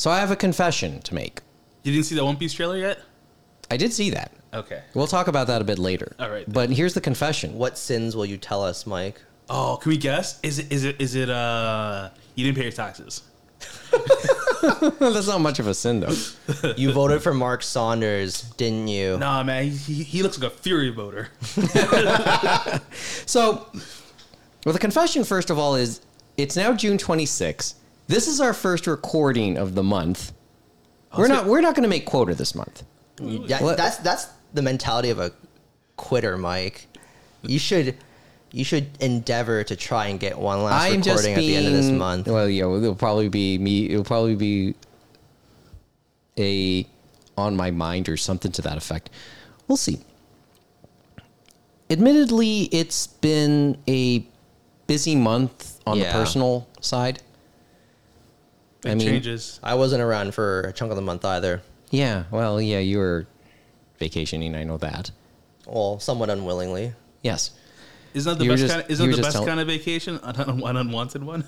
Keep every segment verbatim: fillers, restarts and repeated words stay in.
So I have a confession to make. You didn't see that One Piece trailer yet? I did see that. Okay. We'll talk about that a bit later. All right. But here's the confession. What sins will you tell us, Mike? Oh, can we guess? Is it is it is it uh you didn't pay your taxes? That's not much of a sin, though. You voted for Mark Saunders, didn't you? Nah, man, he, he looks like a Fury voter. So, well, the confession, first of all, is it's now June twenty-sixth. This is our first recording of the month. We're not we're not going to make quota this month. Yeah, What- that's that's the mentality of a quitter, Mike. You should you should endeavor to try and get one last I'm recording just being, at the end of this month. Well, yeah, it'll probably be me. It'll probably be a on my mind or something to that effect. We'll see. Admittedly, it's been a busy month on Yeah. the personal side. It I mean- changes. I wasn't around for a chunk of the month either. Yeah, well, yeah, you were vacationing. I know that. Well, somewhat unwillingly. Yes. Isn't that the You were best just- kind? Of, you isn't were that the just best telling- kind of vacation? An, un- an unwanted one.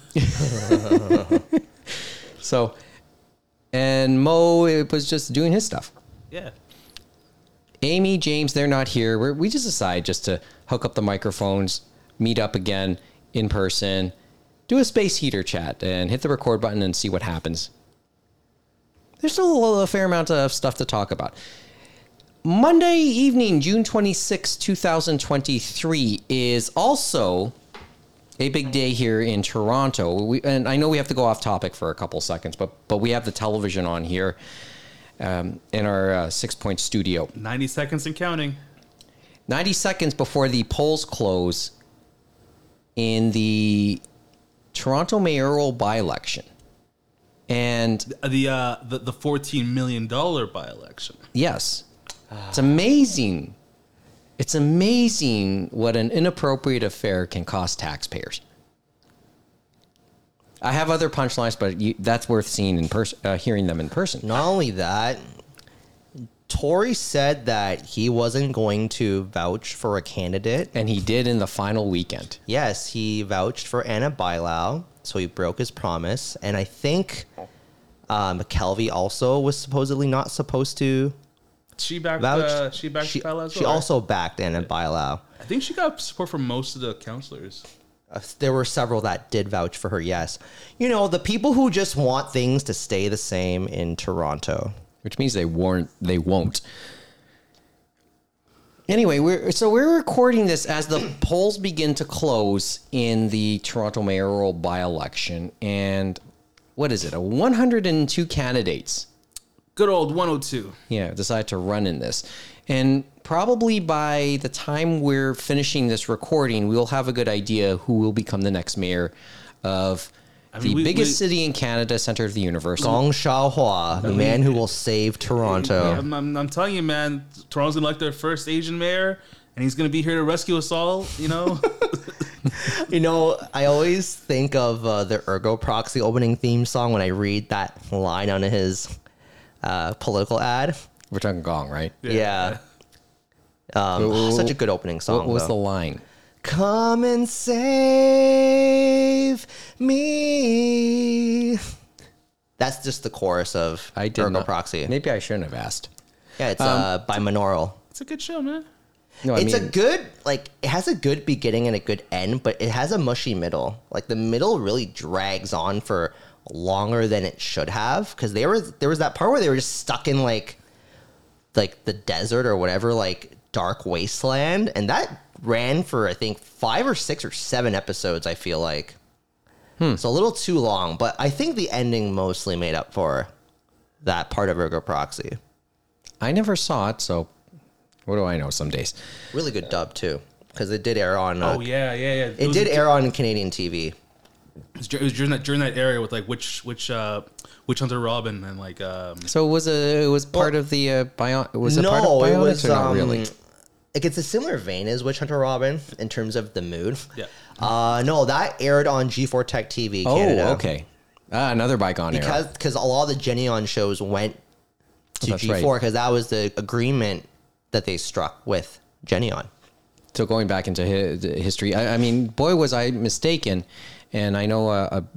So, and Mo it was just doing his stuff. Yeah. Amy, James, they're not here. We're, we just decided just to hook up the microphones, meet up again in person, do a space heater chat, and hit the record button and see what happens. There's still a fair amount of stuff to talk about. Monday evening, June twenty-sixth, twenty twenty-three, is also a big day here in Toronto. We, and I know we have to go off topic for a couple seconds, but but we have the television on here um, in our uh, six-point studio. Ninety seconds and counting. ninety seconds before the polls close in the Toronto mayoral by-election. And The uh the, the fourteen million dollar by election. yes, it's amazing. It's amazing what an inappropriate affair can cost taxpayers. I have other punchlines, but you, that's worth seeing in person, uh, hearing them in person. Not only that, Tory said that he wasn't going to vouch for a candidate. And he did in the final weekend. Yes, he vouched for Anna Bilau, so he broke his promise. And I think uh, McKelvey also was supposedly not supposed to She backed. vouch. Uh, she backed she, Kyle as she well, right? also backed Anna Bilau. I think she got support from most of the counselors. Uh, there were several that did vouch for her, yes. You know, the people who just want things to stay the same in Toronto. Which means they weren't, they won't. Anyway, we're so we're recording this as the polls begin to close in the Toronto mayoral by-election, and what is it? A one hundred two candidates, Good old one oh two. yeah, decide to run in this, and probably by the time we're finishing this recording, we'll have a good idea who will become the next mayor of I the mean, we- biggest we- city in Canada, center of the universe. Gong Xiaohua, the man who will save Toronto. I'm, I'm, I'm telling you, man, Toronto's gonna elect their first Asian mayor, and he's gonna be here to rescue us all. You know. You know, I always think of uh, the Ergo Proxy opening theme song when I read that line on his uh, political ad. We're talking Gong, right? Yeah. Um, Wh- wh- such a good opening song. What was though. the line? Come and save me. That's just the chorus of I did Ergo not, Proxy. Maybe I shouldn't have asked. Yeah, it's uh, by Monaural. It's a good show, man. No, I It's mean, a good, like, it has a good beginning and a good end, but it has a mushy middle. Like, the middle really drags on for longer than it should have, because they were there was that part where they were just stuck in, like, like the desert or whatever, like, dark wasteland, and that ran for, I think, five or six or seven episodes, I feel like. Hmm. It's a little too long, but I think the ending mostly made up for that part of Ergo Proxy. I never saw it, so what do I know some days? Really good dub, too, because it did air on... Uh, Oh yeah, yeah, yeah. It was did a- air on Canadian T V. It was, dur- it was during that during that area with like which which uh which Hunter Robin and like um So it was a it was part Well, of the uh, bio. Was it no, part of it Bionics was or not um, really? Like it's a similar vein as Witch Hunter Robin in terms of the mood. yeah. Uh, no, that aired on G four Tech T V Oh, Canada. okay. Ah, another bygone era. Because because a lot of the Genion shows went to That's G four right. because that was the agreement that they struck with Genion. So going back into hi- history, I, I mean, boy, was I mistaken. And I know uh, uh,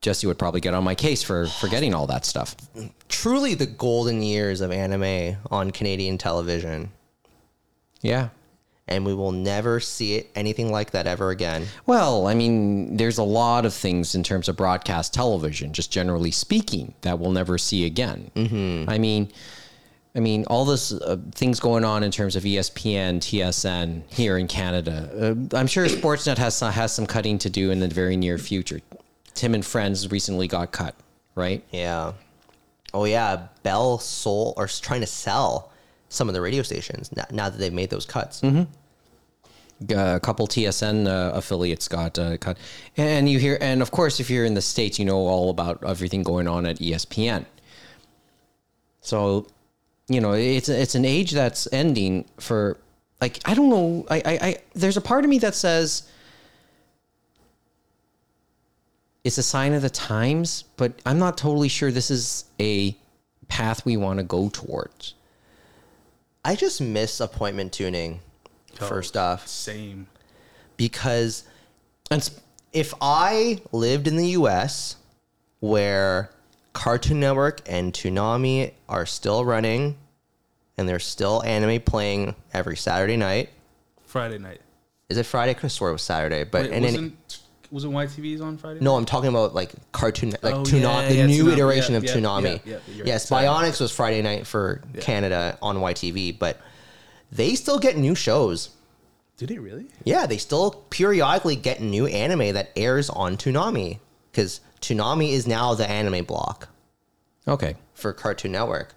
Jesse would probably get on my case for forgetting all that stuff. Truly the golden years of anime on Canadian television. Yeah. And we will never see it anything like that ever again. Well, I mean, there's a lot of things in terms of broadcast television, just generally speaking, that we'll never see again. Mm-hmm. I mean, I mean, all this uh, things going on in terms of E S P N, T S N here in Canada. Uh, I'm sure Sportsnet has some, has some cutting to do in the very near future. Tim and Friends recently got cut, right? Yeah. Oh yeah, Bell sold or is trying to sell some of the radio stations now, now that they've made those cuts. Mm-hmm. Uh, a couple T S N uh, affiliates got uh, cut, and you hear, and of course, if you're in the States, you know all about everything going on at E S P N. So, you know, it's it's an age that's ending for, like, I don't know. I, I, I there's a part of me that says it's a sign of the times, but I'm not totally sure this is a path we want to go towards. I just miss appointment tuning, Oh, first off, Same. because And s- if I lived in the U S where Cartoon Network and Toonami are still running and there's still anime playing every Saturday night. Friday night. Is it Friday? I could have swore it was Saturday, but Wait, and then wasn't, wasn't Y T V's on Friday? no, I'm talking about like Cartoon, like Oh, Toonami, yeah, the yeah, new Toonami, iteration yeah, of yeah, Toonami. yeah, yeah, you're right. Yes, Sorry. Bionics was Friday night for Canada on Y T V, but they still get new shows. Did he really? Yeah, they still periodically get new anime that airs on Toonami because Toonami is now the anime block okay. for Cartoon Network.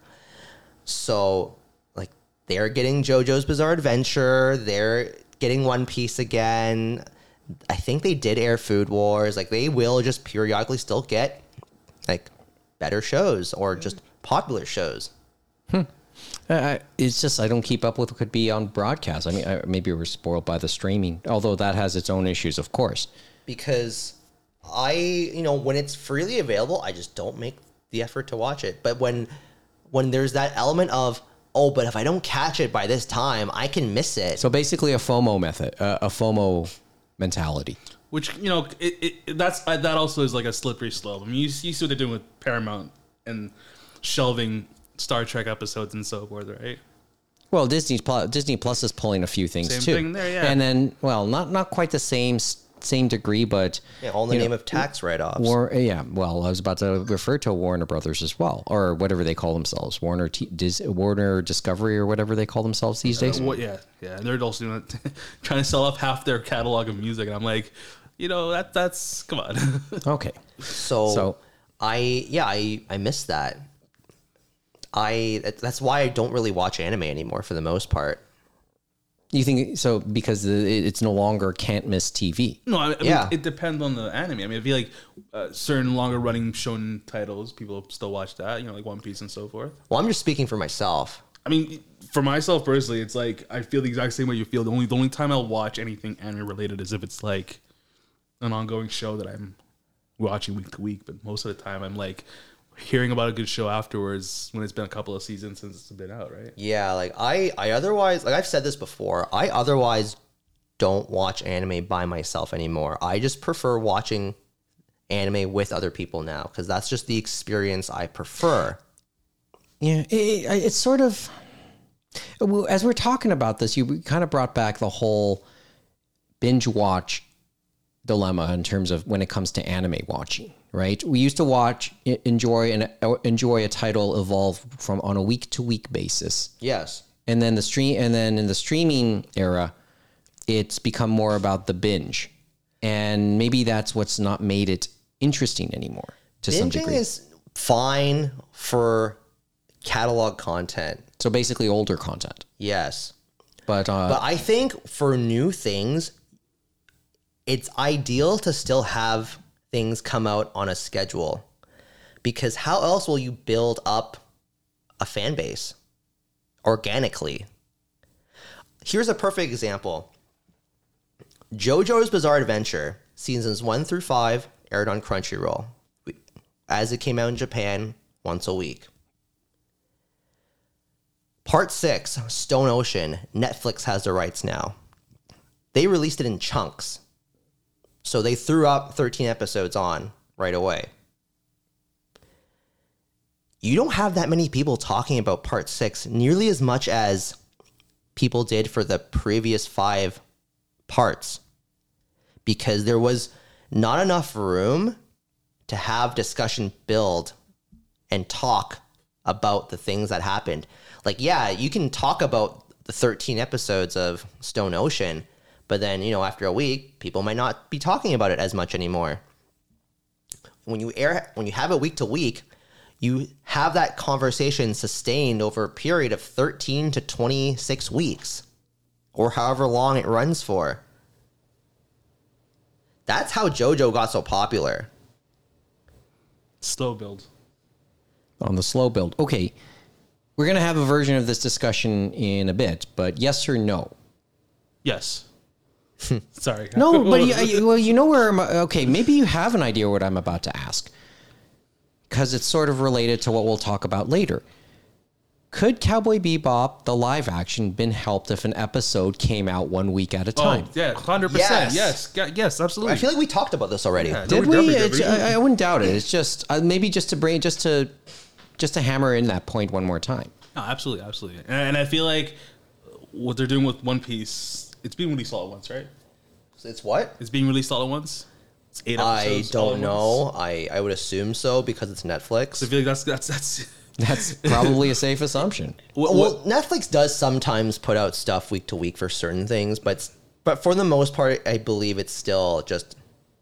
So, like, they're getting JoJo's Bizarre Adventure. They're getting One Piece again. I think they did air Food Wars. Like, they will just periodically still get, like, better shows or just popular shows. Uh, it's just I don't keep up with what could be on broadcast. I mean, I, maybe we're spoiled by the streaming, although that has its own issues, of course. Because I, you know, when it's freely available, I just don't make the effort to watch it. But when when there's that element of, oh, but if I don't catch it by this time, I can miss it. So basically, a FOMO method, uh, a FOMO mentality. Which, you know, it, it that's uh, that also is like a slippery slope. I mean, you, you see what they're doing with Paramount and shelving Star Trek episodes and so forth, right? Well, Disney's Plus, Disney Plus is pulling a few things Same too. thing there, yeah. And then, well, not not quite the same same degree, but Yeah, all in the you name know, of tax write-offs. War, yeah, well, I was about to refer to Warner Brothers as well, or whatever they call themselves, Warner T- Dis- Warner Discovery, or whatever they call themselves these days. Uh, what? Yeah, yeah. And they're also doing it, trying to sell off half their catalog of music, and I'm like, you know, that that's come on. Okay, So, So- I, yeah, I, I miss that. I that's why I don't really watch anime anymore for the most part. you think so because it- it's no longer can't miss T V. No, I, I mean, Yeah. it depends on the anime. I mean, I feel like uh, certain longer running shonen titles, people still watch that, you know, like One Piece and so forth. Well, I'm just speaking for myself. I mean, for myself personally, it's like I feel the exact same way you feel. The only the only time I'll watch anything anime related is if it's like an ongoing show that I'm watching week to week. But most of the time, I'm like hearing about a good show afterwards when it's been a couple of seasons since it's been out, right? Yeah, like I, I otherwise, like I've said this before, I otherwise don't watch anime by myself anymore. I just prefer watching anime with other people now because that's just the experience I prefer. Yeah, it, it, it's sort of well, as we're talking about this, you kind of brought back the whole binge watch dilemma in terms of when it comes to anime watching, right? We used to watch, enjoy, and enjoy a title evolve from on a week to week basis, Yes. and then the stream, and then in the streaming era, it's become more about the binge, and maybe that's what's not made it interesting anymore to some Binging degree. is fine for catalog content. So basically, older content, Yes. but uh, But I think for new things, it's ideal to still have things come out on a schedule because how else will you build up a fan base organically? Here's a perfect example. JoJo's Bizarre Adventure, seasons one through five, aired on Crunchyroll as it came out in Japan once a week. Part six, Stone Ocean, Netflix has the rights now. They released it in chunks. So they threw up thirteen episodes on right away. you don't have that many people talking about part six nearly as much as people did for the previous five parts, because there was not enough room to have discussion build and talk about the things that happened. Like, yeah, you can talk about the thirteen episodes of Stone Ocean, but then, you know, after a week, people might not be talking about it as much anymore. When you air, when you have it week to week, you have that conversation sustained over a period of thirteen to twenty-six weeks, or however long it runs for. That's how JoJo got so popular. Slow build. On the slow build. Okay. We're going to have a version of this discussion in a bit, but yes or no? Yes. Sorry. No, but you, you- well, you know where I'm, okay, maybe you have an idea what I'm about to ask, because it's sort of related to what we'll talk about later. Could Cowboy Bebop, the live action, been helped if an episode came out one week at a time? Oh, yeah, one hundred percent. Yes. Yes. Yes, yes, absolutely. I feel like we talked about this already. Yeah. Did No, we we? definitely It's, did. I, I wouldn't doubt it. It's just uh, maybe just to bring just to just to hammer in that point one more time. No, absolutely, absolutely. And, and I feel like what they're doing with One Piece, it's being released all at once, right? It's what? It's being released all at once. It's eight I episodes. all don't at know. once. I, I would assume so because it's Netflix. So I feel like that's that's that's. That's probably a safe assumption. What, Well, what, Netflix does sometimes put out stuff week to week for certain things, but but for the most part, I believe it's still just,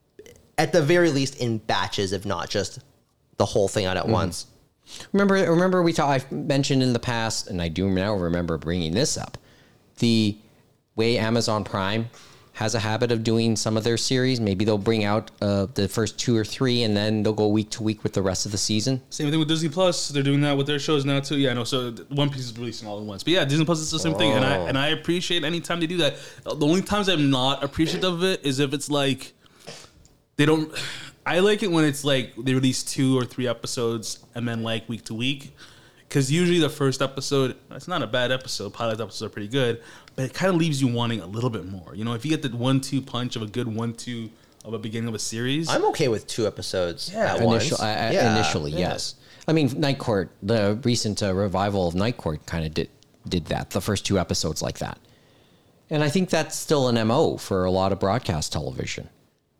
at the very least, in batches, if not just the whole thing out at once. Remember, remember we talked. I mentioned in the past, and I do now remember bringing this up. The way Amazon Prime has a habit of doing some of their series. Maybe they'll bring out uh, the first two or three, and then they'll go week to week with the rest of the season. Same thing with Disney Plus. They're doing that with their shows now too. Yeah, I know. So One Piece is releasing all at once. But yeah, Disney Plus is the same thing, and I and I appreciate any time they do that. The only times I'm not appreciative of it is if it's like they don't. I like it when it's like they release two or three episodes and then like week to week, because usually the first episode, it's not a bad episode. Pilot episodes are pretty good, but it kind of leaves you wanting a little bit more. You know, if you get the one-two punch of a good one-two of a beginning of a series, I'm okay with two episodes Yeah. at Initial, once. uh, Yeah, initially, yeah. yes. I mean, Night Court, the recent uh, revival of Night Court, kind of did did that. The first two episodes like that, and I think that's still an M O for a lot of broadcast television.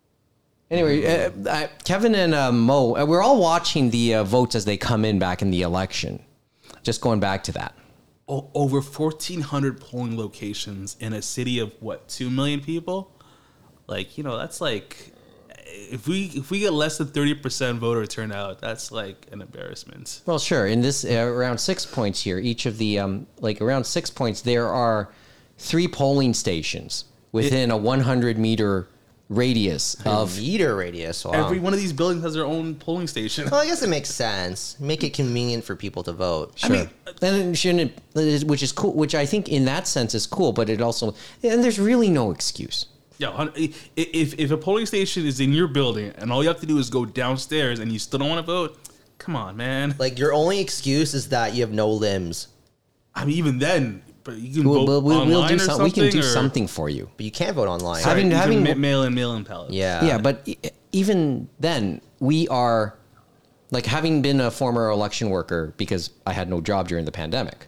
Anyway, uh, uh, Kevin and uh, Mo, uh, we're all watching the uh, votes as they come in back in the election. Just going back to that. o- over fourteen hundred polling locations in a city of what, two million people? Like, you know, that's like, if we if we get less than thirty percent voter turnout, that's like an embarrassment. Well, sure. In this, uh, around six points here, each of the, um, like around six points, there are three polling stations within a one hundred meter radius of. Meter radius. Wow. Every one of these buildings has their own polling station. Well, I guess it makes sense. Make it convenient for people to vote. I mean, then it shouldn't, which is cool, which I think in that sense is cool, but it also, and there's really no excuse. Yeah, hun- i- if if a polling station is in your building and all you have to do is go downstairs and you still don't want to vote, come on, man. Like, your only excuse is that you have no limbs. I mean, even then, but you can We'll, vote we'll, we'll online do or some, we can do or- something for you. But you can't vote online. Sorry, Having- you can having- ma- mail in mail in ballots. Yeah. Yeah, but e- even then, we are, like, having been a former election worker because I had no job during the pandemic,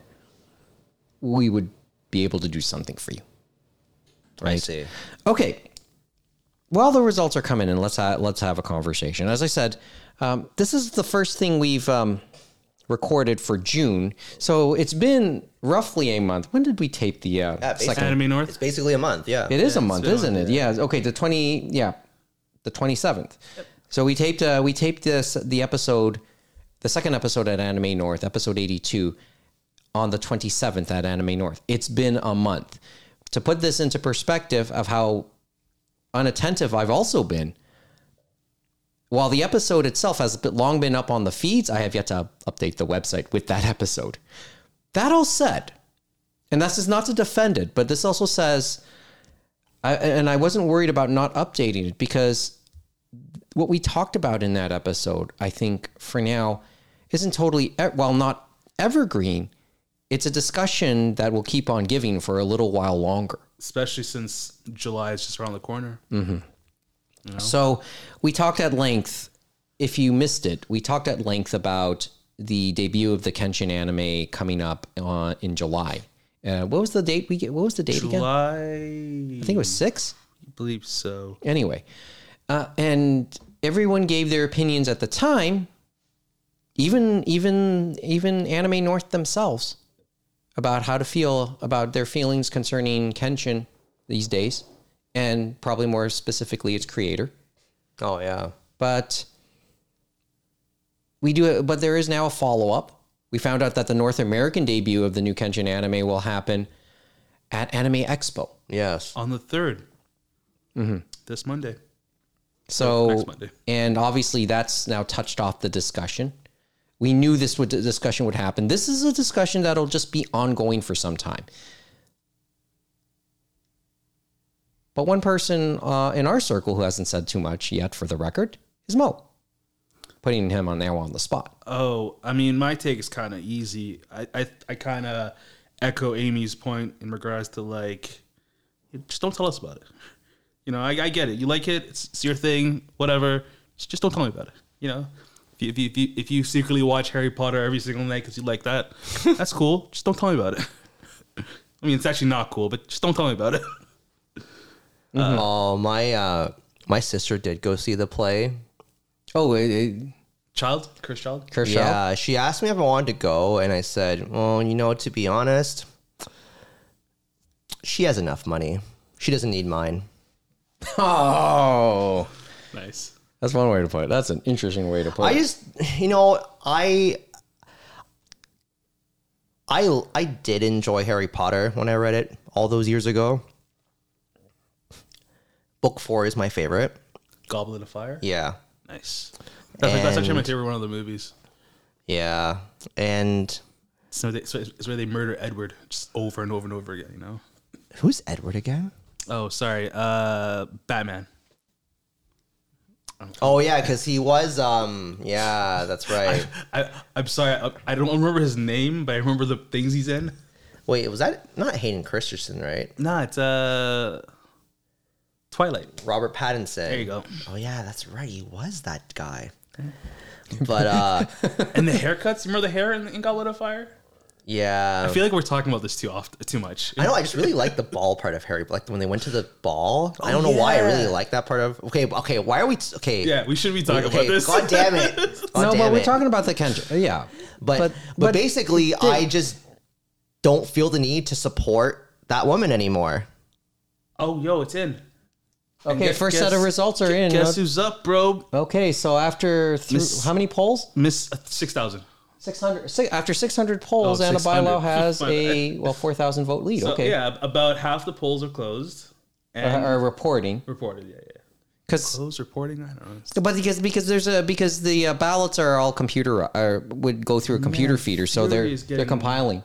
we would be able to do something for you. I see. Okay. While the results are coming in, let's ha- let's have a conversation. As I said, um, this is the first thing we've um, recorded for June, so it's been roughly a month. When did we tape the uh, Yeah, basically. second? Anime North. It's basically a month, yeah. It is a it's month, been a isn't month, it? Yeah. Okay. The twenty. Yeah, the twenty seventh. So we taped. Uh, we taped this the episode, the second episode at Anime North, episode eighty two, on the twenty seventh at Anime North. It's been a month. To put this into perspective of how unattentive I've also been, while the episode itself has long been up on the feeds, I have yet to update the website with that episode. That all said, and this is not to defend it, but this also says, I, and I wasn't worried about not updating it because what we talked about in that episode, I think for now, isn't totally, well, not evergreen. It's a discussion that will keep on giving for a little while longer. Especially since July is just around the corner. So we talked at length, if you missed it, we talked at length about the debut of the Kenshin anime coming up uh, in July. Uh, what was the date we get? What was the date again? July. I think it was six. I believe so. Anyway, uh, and everyone gave their opinions at the time. Even even even Anime North themselves about how to feel about their feelings concerning Kenshin these days, and probably more specifically its creator. Oh yeah. But we do. But there is now a follow up. We found out that the North American debut of the new Kenshin anime will happen at Anime Expo. Yes. On the third. Mm-hmm. This Monday. So, next Monday. And obviously that's now touched off the discussion. We knew this would the discussion would happen. This is a discussion that'll just be ongoing for some time. But one person uh, in our circle who hasn't said too much yet, for the record, is Mo. Putting him on there on the spot. Oh, I mean, my take is kind of easy. I I, I kind of echo Amy's point in regards to like, just don't tell us about it. You know, I, I get it. You like it. It's, it's your thing. Whatever. Just, just don't tell me about it. You know, if you, if you if you if you secretly watch Harry Potter every single night because you like that, that's cool. Just don't tell me about it. I mean, it's actually not cool, but just don't tell me about it. Mm-hmm. Oh, my uh, my sister did go see the play. Oh, it, it, Child, Chris Child. Kershaw? Yeah, she asked me if I wanted to go, and I said, well, you know, to be honest, she has enough money. She doesn't need mine. Oh, Nice. that's one way to put it. That's an interesting way to put I it. just, you know, I, I, I did enjoy Harry Potter when I read it all those years ago. Book four is my favorite. Goblet of Fire. Yeah, Nice. That's, like, that's actually my And- favorite one of the movies. yeah, and So they, so it's where they murder Edward just over and over and over again. You know. who's Edward again? Oh, sorry. Uh, Batman. Oh yeah, because he was, um, yeah, that's right. I, I'm sorry. I, I don't remember his name, but I remember the things he's in. Wait, was that not Hayden Christensen, right? Nah, it's uh, Twilight. Robert Pattinson. There you go. Oh yeah, that's right. He was that guy. But uh, And the haircuts. Remember the hair in, in Goblet of Fire? yeah, I feel like we're talking about this too often, too much. I know. I just really like the ball part of Harry. Like when they went to the ball. I don't know why I really yeah. like that part of. Okay, okay. Why are we? T- okay. Yeah, we should be talking Okay. about this. God damn it. God no, damn but we're it. talking about the Kenshin. Uh, Yeah. But but, but basically, I just don't feel the need to support that woman anymore. Oh, yo, it's in. And Okay, guess- first guess- set of results are in. Guess Uh, who's up, bro? Okay, so after through, Miss- how many polls? Miss uh, six thousand. six hundred. Six, after six hundred polls, Oh, Anna six hundred. Bylo has My a well four thousand vote lead. So okay, yeah, about half the polls are closed are, and are reporting reported. Yeah, yeah. because Closed reporting. I don't know. but because because there's a because the uh, ballots are all computer are would go through a computer feeder, so they're Fury is they're getting- compiling.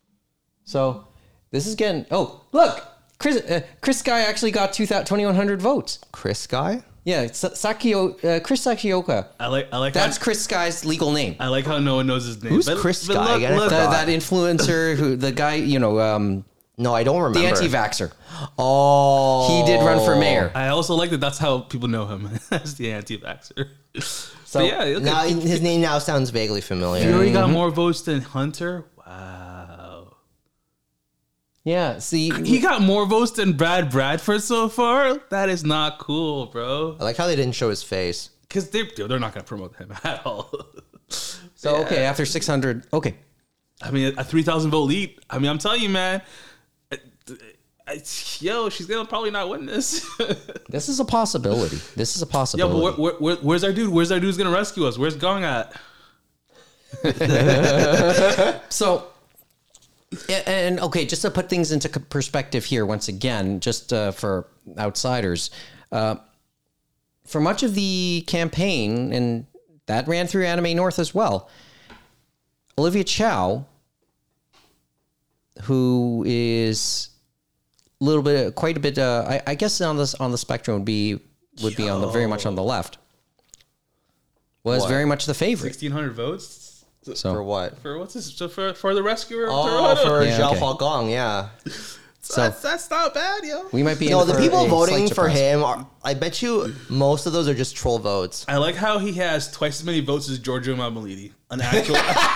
So this is getting oh look. Chris, uh, Chris Guy actually got twenty-one hundred votes. Chris guy. Yeah, it's Sakio, uh, Chris Sakioka. I like. I like. That's how, Chris Guy's legal name. I like how no one knows his name. Who's Chris Guy? Look, Again, I look, The, forgot. that influencer who the guy, you know, um, No, I don't remember. the anti-vaxxer. Oh, He did run for mayor. I also like that. That's how people know him as the anti-vaxxer. So But yeah, look Now at, his name now sounds vaguely familiar. Fury got more votes than Hunter. Wow. yeah, see, He got more votes than Brad Bradford so far. That is not cool, bro. I like how they didn't show his face. Because they they're not gonna promote him at all. so okay, after six hundred, okay, I mean, a three thousand vote lead. I mean, I'm telling you, man. I- I- Yo, she's gonna probably not win this. this is a possibility. This is a Yo, possibility. but where, where, where, where's our dude? Where's our dude's gonna rescue us? Where's Gong at? So, a- and okay, just to put things into c- perspective here, once again, just uh, for outsiders, uh, for much of the campaign, and that ran through Anime North as well, Olivia Chow, who is a little bit, quite a bit, uh, I, I guess on this on the spectrum would be would be on the very much on the left, was What? very much the favorite. sixteen hundred votes So For what? for what's this? So for for the rescuer. of Oh, Toronto. for Yeah, Zhao okay. Falgong, yeah. So So that's, that's not bad, yo. we might be. No, in the for people a voting slight for surprise. him are. I bet you most of those are just troll votes. I like how he has twice as many votes as Giorgio Mammoliti, an actual.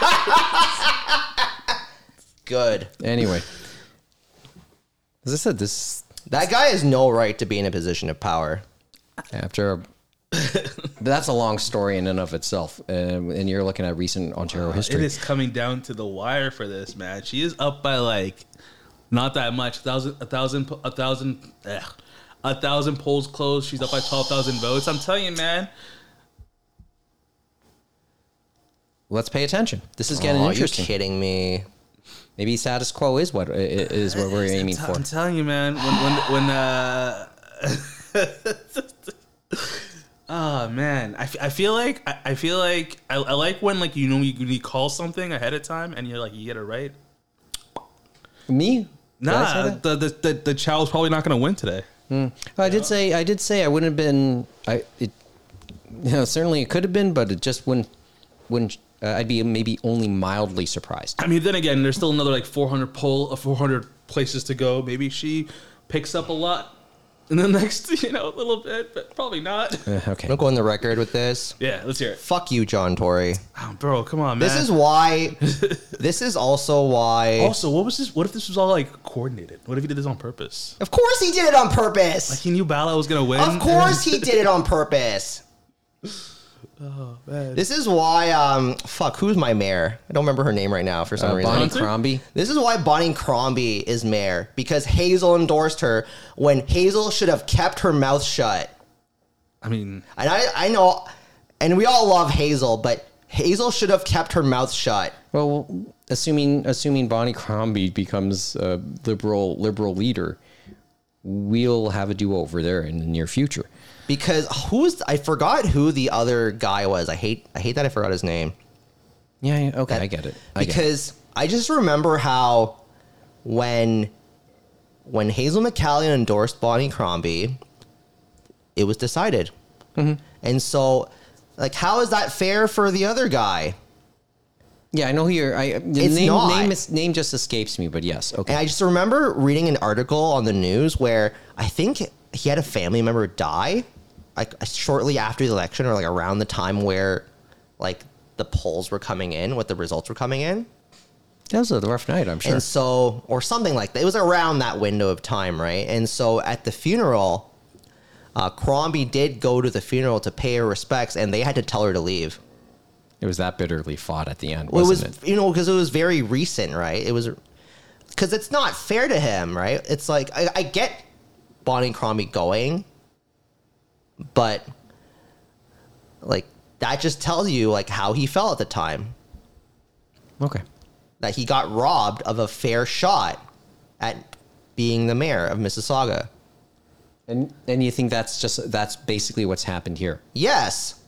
Good. Anyway, as I said, this That guy has no right to be in a position of power. after. A, that's a long story in and of itself, um, and you're looking at recent Ontario It history. is coming down to the wire for this man. She is up by like not that much, a thousand, a thousand, a thousand, ugh, a thousand polls closed. She's up by twelve thousand votes. I'm telling you, man. Let's pay attention. This is getting Oh, are you interesting. kidding me? Maybe status quo is what is what we're aiming I'm, for. I'm telling you, man. When when when uh. Oh man, I, f- I feel like I, I feel like I, I like when like you know you, you call something ahead of time and you're like you get it right. Me? Did I say Nah, that? the the the, the child's probably not going to win today. I did say I did say I wouldn't have been. I it, you know, certainly it could have been, but it just wouldn't. Wouldn't uh, I'd be maybe only mildly surprised. I mean, then again, there's still another like four hundred poll, uh, four hundred places to go. Maybe she picks up a lot in the next, you know, little bit, but probably not. Uh, okay. I'm gonna go on the record with this. Yeah, let's hear it. Fuck you, John Tory. Oh, bro, come on, man. This is why. This is also why. also, what was this? What if this was all like coordinated? What if he did this on purpose? Of course he did it on purpose. Like he knew Bala was gonna win. Of course he did it on purpose. Oh man. This is why. Um. Fuck. Who's my mayor? I don't remember her name right now for some Uh, reason. Bonnie Hunter? Crombie. This is why Bonnie Crombie is mayor, because Hazel endorsed her when Hazel should have kept her mouth shut. I mean, And I, I know, and we all love Hazel, but Hazel should have kept her mouth shut. Well, assuming assuming Bonnie Crombie becomes a liberal liberal leader, we'll have a do over there in the near future. Because who's I forgot who the other guy was. I hate I hate that I forgot his name. Yeah. yeah, Okay. I get it. I get it. Because I just remember how when when Hazel McCallion endorsed Bonnie Crombie, it was decided. Mm-hmm. And so, like, how is that fair for the other guy? Yeah, I know who you're. I the It's name not. name is, name just escapes me, but yes. Okay. And I just remember reading an article on the news where I think he had a family member die, like shortly after the election, or like around the time where, like, the polls were coming in, what the results were coming in. That was a rough night, I'm sure. And so, or something like that. It was around that window of time, right? And so at the funeral, uh, Crombie did go to the funeral to pay her respects, and they had to tell her to leave. It was that bitterly fought at the end, Well, it was, wasn't it? you know, because it was very recent, right? It was, because it's not fair to him, right? It's like, I, I get Bonnie Crombie going, but, like, that just tells you, like, how he felt at the time. Okay. That he got robbed of a fair shot at being the mayor of Mississauga. And and you think that's just that's basically what's happened here? Yes.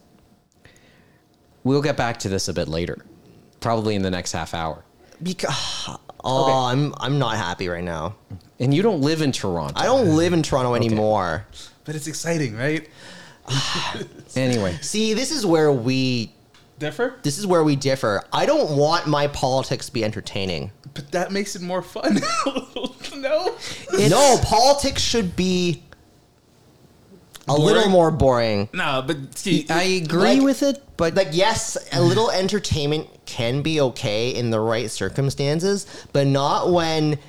We'll get back to this a bit later, probably in the next half hour. Because oh, Okay. I'm I'm not happy right now. And you don't live in Toronto. I don't live in Toronto anymore. but it's exciting, right? Anyway, See, this is where we Differ, this is where we differ. I don't want my politics to be entertaining. but that makes it more fun. No, No, politics should be a Boring? little more boring. no, but see, I agree Like- with it, but Like, yes, a little entertainment can be okay in the right circumstances, but not when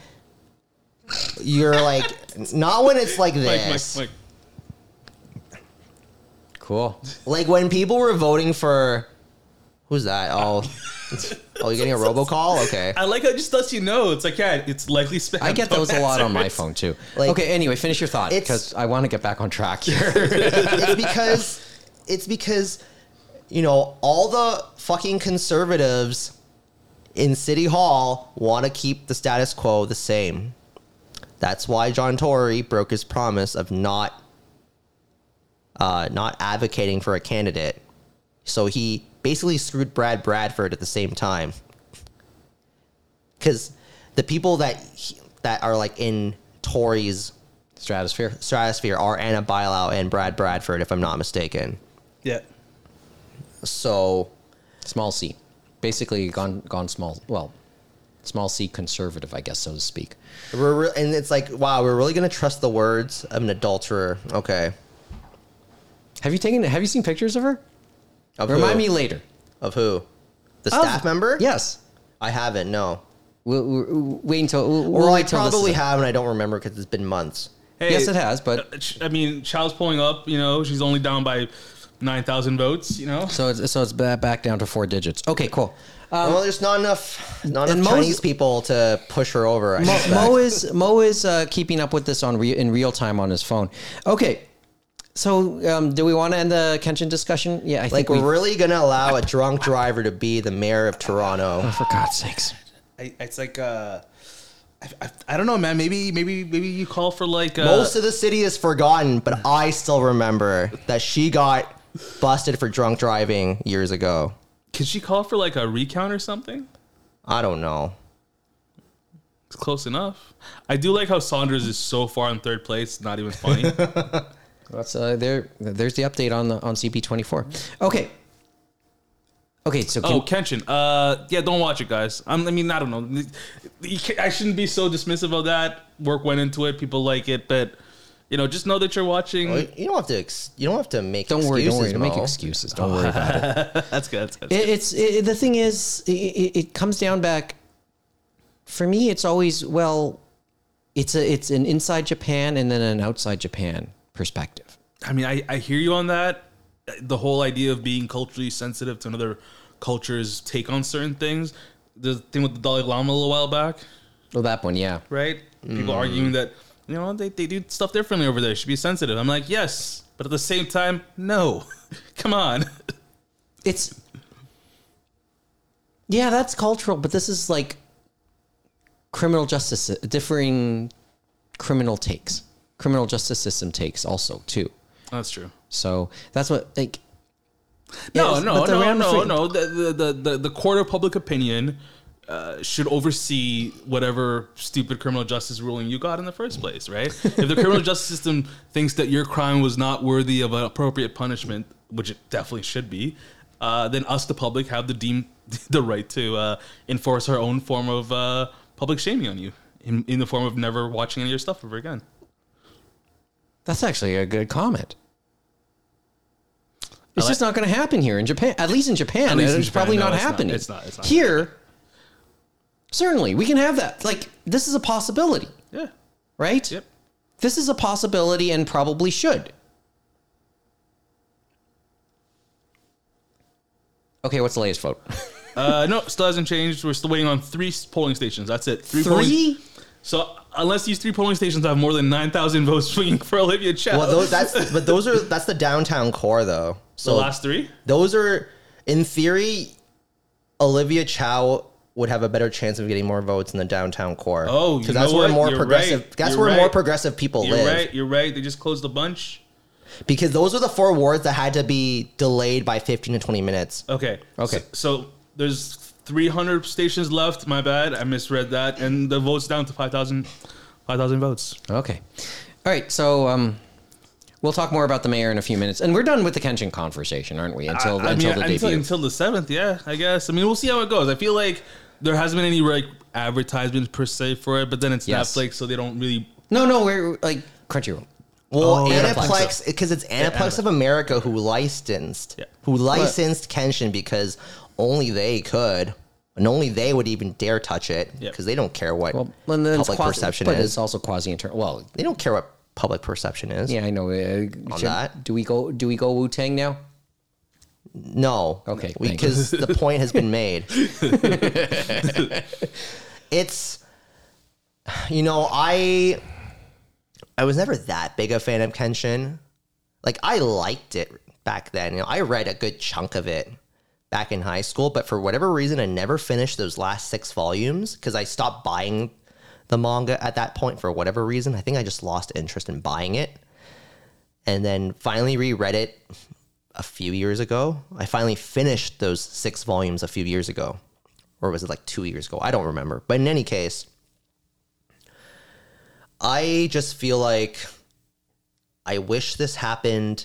you're like, not when it's like Mike, this. Mike, Mike. cool. Like when people were voting for, who's that? Oh, oh, you're getting a robocall? Okay. I like how it just lets you know. It's like, yeah, it's likely spam. I get those a lot on my Answer. phone too. Like- okay, anyway, finish your thought It's- because I want to get back on track here. It's because, it's because, you know, all the fucking conservatives in City Hall want to keep the status quo the same. That's why John Tory broke his promise of not, uh, not advocating for a candidate. So he basically screwed Brad Bradford at the same time. Because the people that he, that are like in Tory's Stratosphere. stratosphere are Anna Bilau and Brad Bradford, if I'm not mistaken. Yeah, So Small C. Basically gone gone small. Well, small c conservative, I guess, so to speak. We're re- and it's like, wow, we're really gonna trust the words of an adulterer. Okay. Have you taken? Have you seen pictures of her? Of Remind who? me later. Of who? The Of- staff member? Yes. I haven't. No. We'll, we'll wait until. We'll, Or we'll I wait till this probably is- have, and I don't remember because it's been months. Hey, Yes, it has, but uh, I mean, Chow's pulling up. You know, she's only down by nine thousand votes. You know, so it's so it's ba- back down to four digits. Okay, cool. Um, well, there's not enough, not and enough Mo's- Chinese people to push her over. I Mo, suspect. Mo is Mo is uh, keeping up with this on re- in real time on his phone. Okay, so um, do we want to end the Kenshin discussion? Yeah, I like think we're we. really gonna allow a drunk driver to be the mayor of Toronto. For God's sakes. I, it's like uh, I, I, I don't know, man. Maybe maybe maybe you call for like uh, Most of the city is forgotten, but I still remember that she got busted for drunk driving years ago. Could she call for like a recount or something? I don't know. It's close enough. I do like how Saunders is so far in third place. Not even funny. That's uh, there. There's the update on the on C P twenty-four. Okay. Okay, so can, Oh, Kenshin. Uh, yeah, don't watch it, guys. I'm, I mean, I don't know. You can't- I shouldn't be so dismissive of that. Work went into it. People like it, but you know, just know that you're watching. Well, you don't have to. Ex- you don't have to make. don't worry, don't worry. excuses, Don't make Mo. excuses. Don't worry about it. That's good. That's good. It, it's it, the thing is, it, it, it comes down back. For me, it's always well, it's a it's an inside Japan and then an outside Japan perspective. I mean, I, I hear you on that. The whole idea of being culturally sensitive to another culture's take on certain things. The thing with the Dalai Lama a little while back, Well, that one, yeah. right? People arguing that, you know, they, they do stuff differently over there. Should be sensitive. I'm like, yes, but at the same time, no. Come on. It's yeah, that's cultural, but this is like criminal justice, differing criminal takes, criminal justice system takes also too. That's true. So that's what like. No, Yes, no, but the no, round no, free- no. The, the, the, the, the court of public opinion uh, should oversee whatever stupid criminal justice ruling you got in the first place, right? If the criminal justice system thinks that your crime was not worthy of an appropriate punishment, which it definitely should be, uh, then us, the public, have the deem the right to uh, enforce our own form of uh, public shaming on you in, in the form of never watching any of your stuff ever again. That's actually a good comment. It's like- just not going to happen here in Japan. At least in Japan, At least in it's Japan, probably no, not it's not. happening. It's not, it's not. Here. Certainly, we can have that. Like this is a possibility, Yeah. right? Yep. This is a possibility, and probably should. Okay, what's the latest vote? Uh, no, still hasn't changed. We're still waiting on three polling stations. That's it. Three. Polling, Three? so unless these three polling stations have more than nine thousand votes swinging for Olivia Chow, Well, those, that's but those are that's the downtown core though. the So last three. those are, in theory, Olivia Chow would have a better chance of getting more votes in the downtown core. Oh, you because that's know where what? more You're progressive. right. That's You're where more right. progressive people You're live. right. You're right. They just closed a bunch. Because those are the four wards that had to be delayed by fifteen to twenty minutes. Okay. Okay. So, so there's three hundred stations left. My bad. I misread that, and the votes down to five thousand. five thousand votes. Okay. All right. So um, we'll talk more about the mayor in a few minutes, and we're done with the Kenshin conversation, aren't we? Until I, I until mean, the until, debut. until the seventh, yeah, I guess. I mean, we'll see how it goes. I feel like there hasn't been any like advertisements per se for it, but then it's Yes. Netflix, so they don't really. no, no, we're like Crunchyroll. Well, Oh, yeah. Aniplex, because it's Aniplex Aniplex. of America who licensed, Yeah. who licensed Kenshin because only they could, and only they would even dare touch it Yeah. because they don't care what Well, and then it's public quasi- perception but is. it's also quasi internal. Well, They don't care what public perception is. yeah, I know. Uh, On should- that? do we go? Do we go Wu Tang now? No. Okay, thank Because the point has been made. It's, you know, I, I was never that big a fan of Kenshin. Like, I liked it back then. You know, I read a good chunk of it back in high school, but for whatever reason, I never finished those last six volumes because I stopped buying the manga at that point for whatever reason. I think I just lost interest in buying it. And then finally reread it a few years ago. I finally finished those six volumes a few years ago. Or was it like two years ago? I don't remember. But in any case, I just feel like I wish this happened,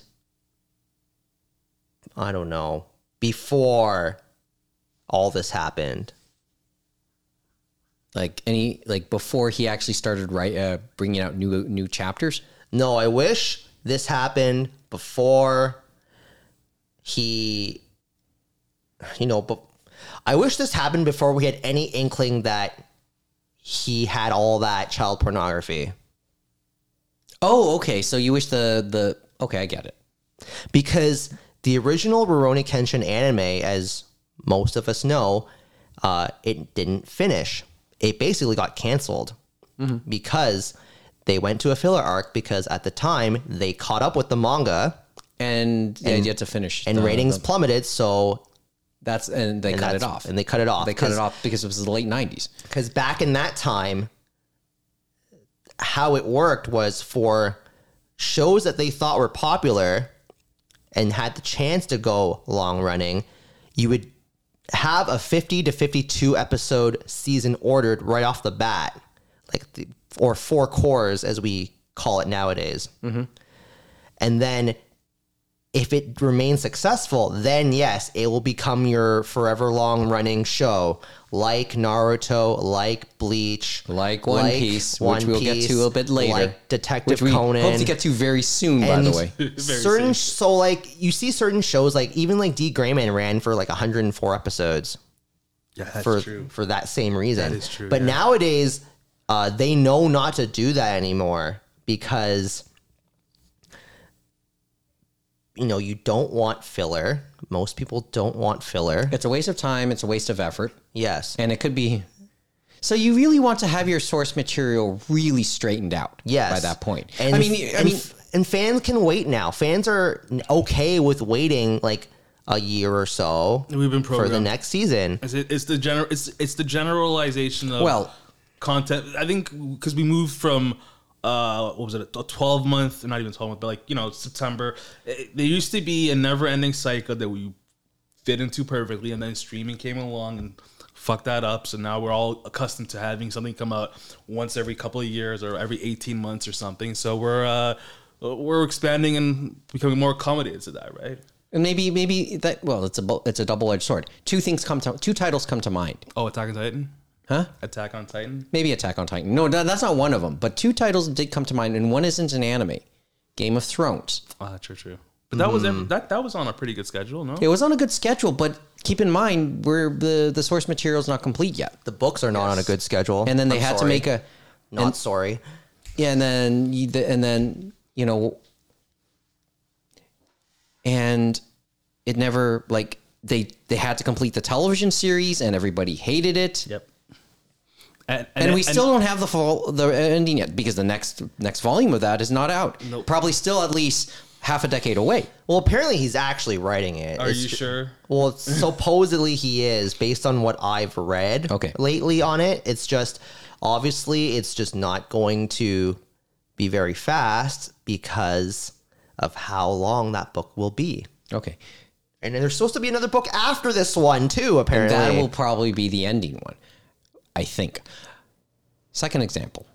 I don't know, before all this happened. Like any like before he actually started write uh, bringing out new new chapters. No, I wish this happened before he, you know, but I wish this happened before we had any inkling that he had all that child pornography. Oh, okay. So you wish the the okay, I get it. Because the original Rurouni Kenshin anime, as most of us know, uh, it didn't finish. It basically got canceled mm-hmm. because they went to a filler arc because at the time they caught up with the manga and, and you had to finish and the, ratings the, plummeted. So that's and they and cut it off and they cut it off. They cut it off because it was the late nineties. Because back in that time, how it worked was for shows that they thought were popular and had the chance to go long running, you would have a fifty to fifty-two episode season ordered right off the bat, like the, or four cores as we call it nowadays. Mm-hmm. And then if it remains successful, then yes, it will become your forever long running show, like Naruto, like Bleach, like One like Piece, One which we'll Piece, get to a little bit later, like Detective which we Conan. hope to get to very soon. By And the way, certain so like you see certain shows like even like D. Grayman ran for like one hundred four episodes. Yeah, that's for true. for that same reason. That is true. But yeah. nowadays, uh, they know not to do that anymore because you know you don't want filler. Most people don't want filler. it's a waste of time. It's a waste of effort, Yes. and it could be. So you really want to have your source material really straightened out. Yes. By that point, And I mean, I and, mean, and fans can wait now. Fans are okay with waiting like a year or so. We've been for the programmed. next season. It's, it's the general. It's it's the generalization of Well- content. I think because we moved from uh what was it a twelve month, not even twelve month, but like you know September. It, there used to be a never ending cycle that we fit into perfectly, and then streaming came along and fucked that up. So now we're all accustomed to having something come out once every couple of years or every eighteen months or something. So we're uh we're expanding and becoming more accommodated to that, right? and maybe maybe that. Well, it's a bu- it's a double edged sword. Two things come to two titles come to mind. Oh, Attack on Titan. Huh? Attack on Titan. Maybe Attack on Titan. No, that- that's not one of them. But two titles did come to mind, and one isn't an anime. Game of Thrones. Oh, true, true. But that was ev- that that was on a pretty good schedule, no? It was on a good schedule, but keep in mind where the the source material is not complete yet. The books are not on a good schedule. And then they I'm had sorry. to make a Not and- sorry. yeah, and then you, and then you know, and it never like they they had to complete the television series, and everybody hated it. Yep. And, And, we still don't have the full the ending yet because the next next volume of that is not out. Nope. Probably still at least half a decade away. Well, apparently he's actually writing it. Are It's you ju- sure? Well, supposedly he is, based on what I've read Okay. lately on it. It's just, obviously, it's just not going to be very fast because of how long that book will be. Okay. And then there's supposed to be another book after this one, too, And apparently. that will probably be the ending one, I think. Second example.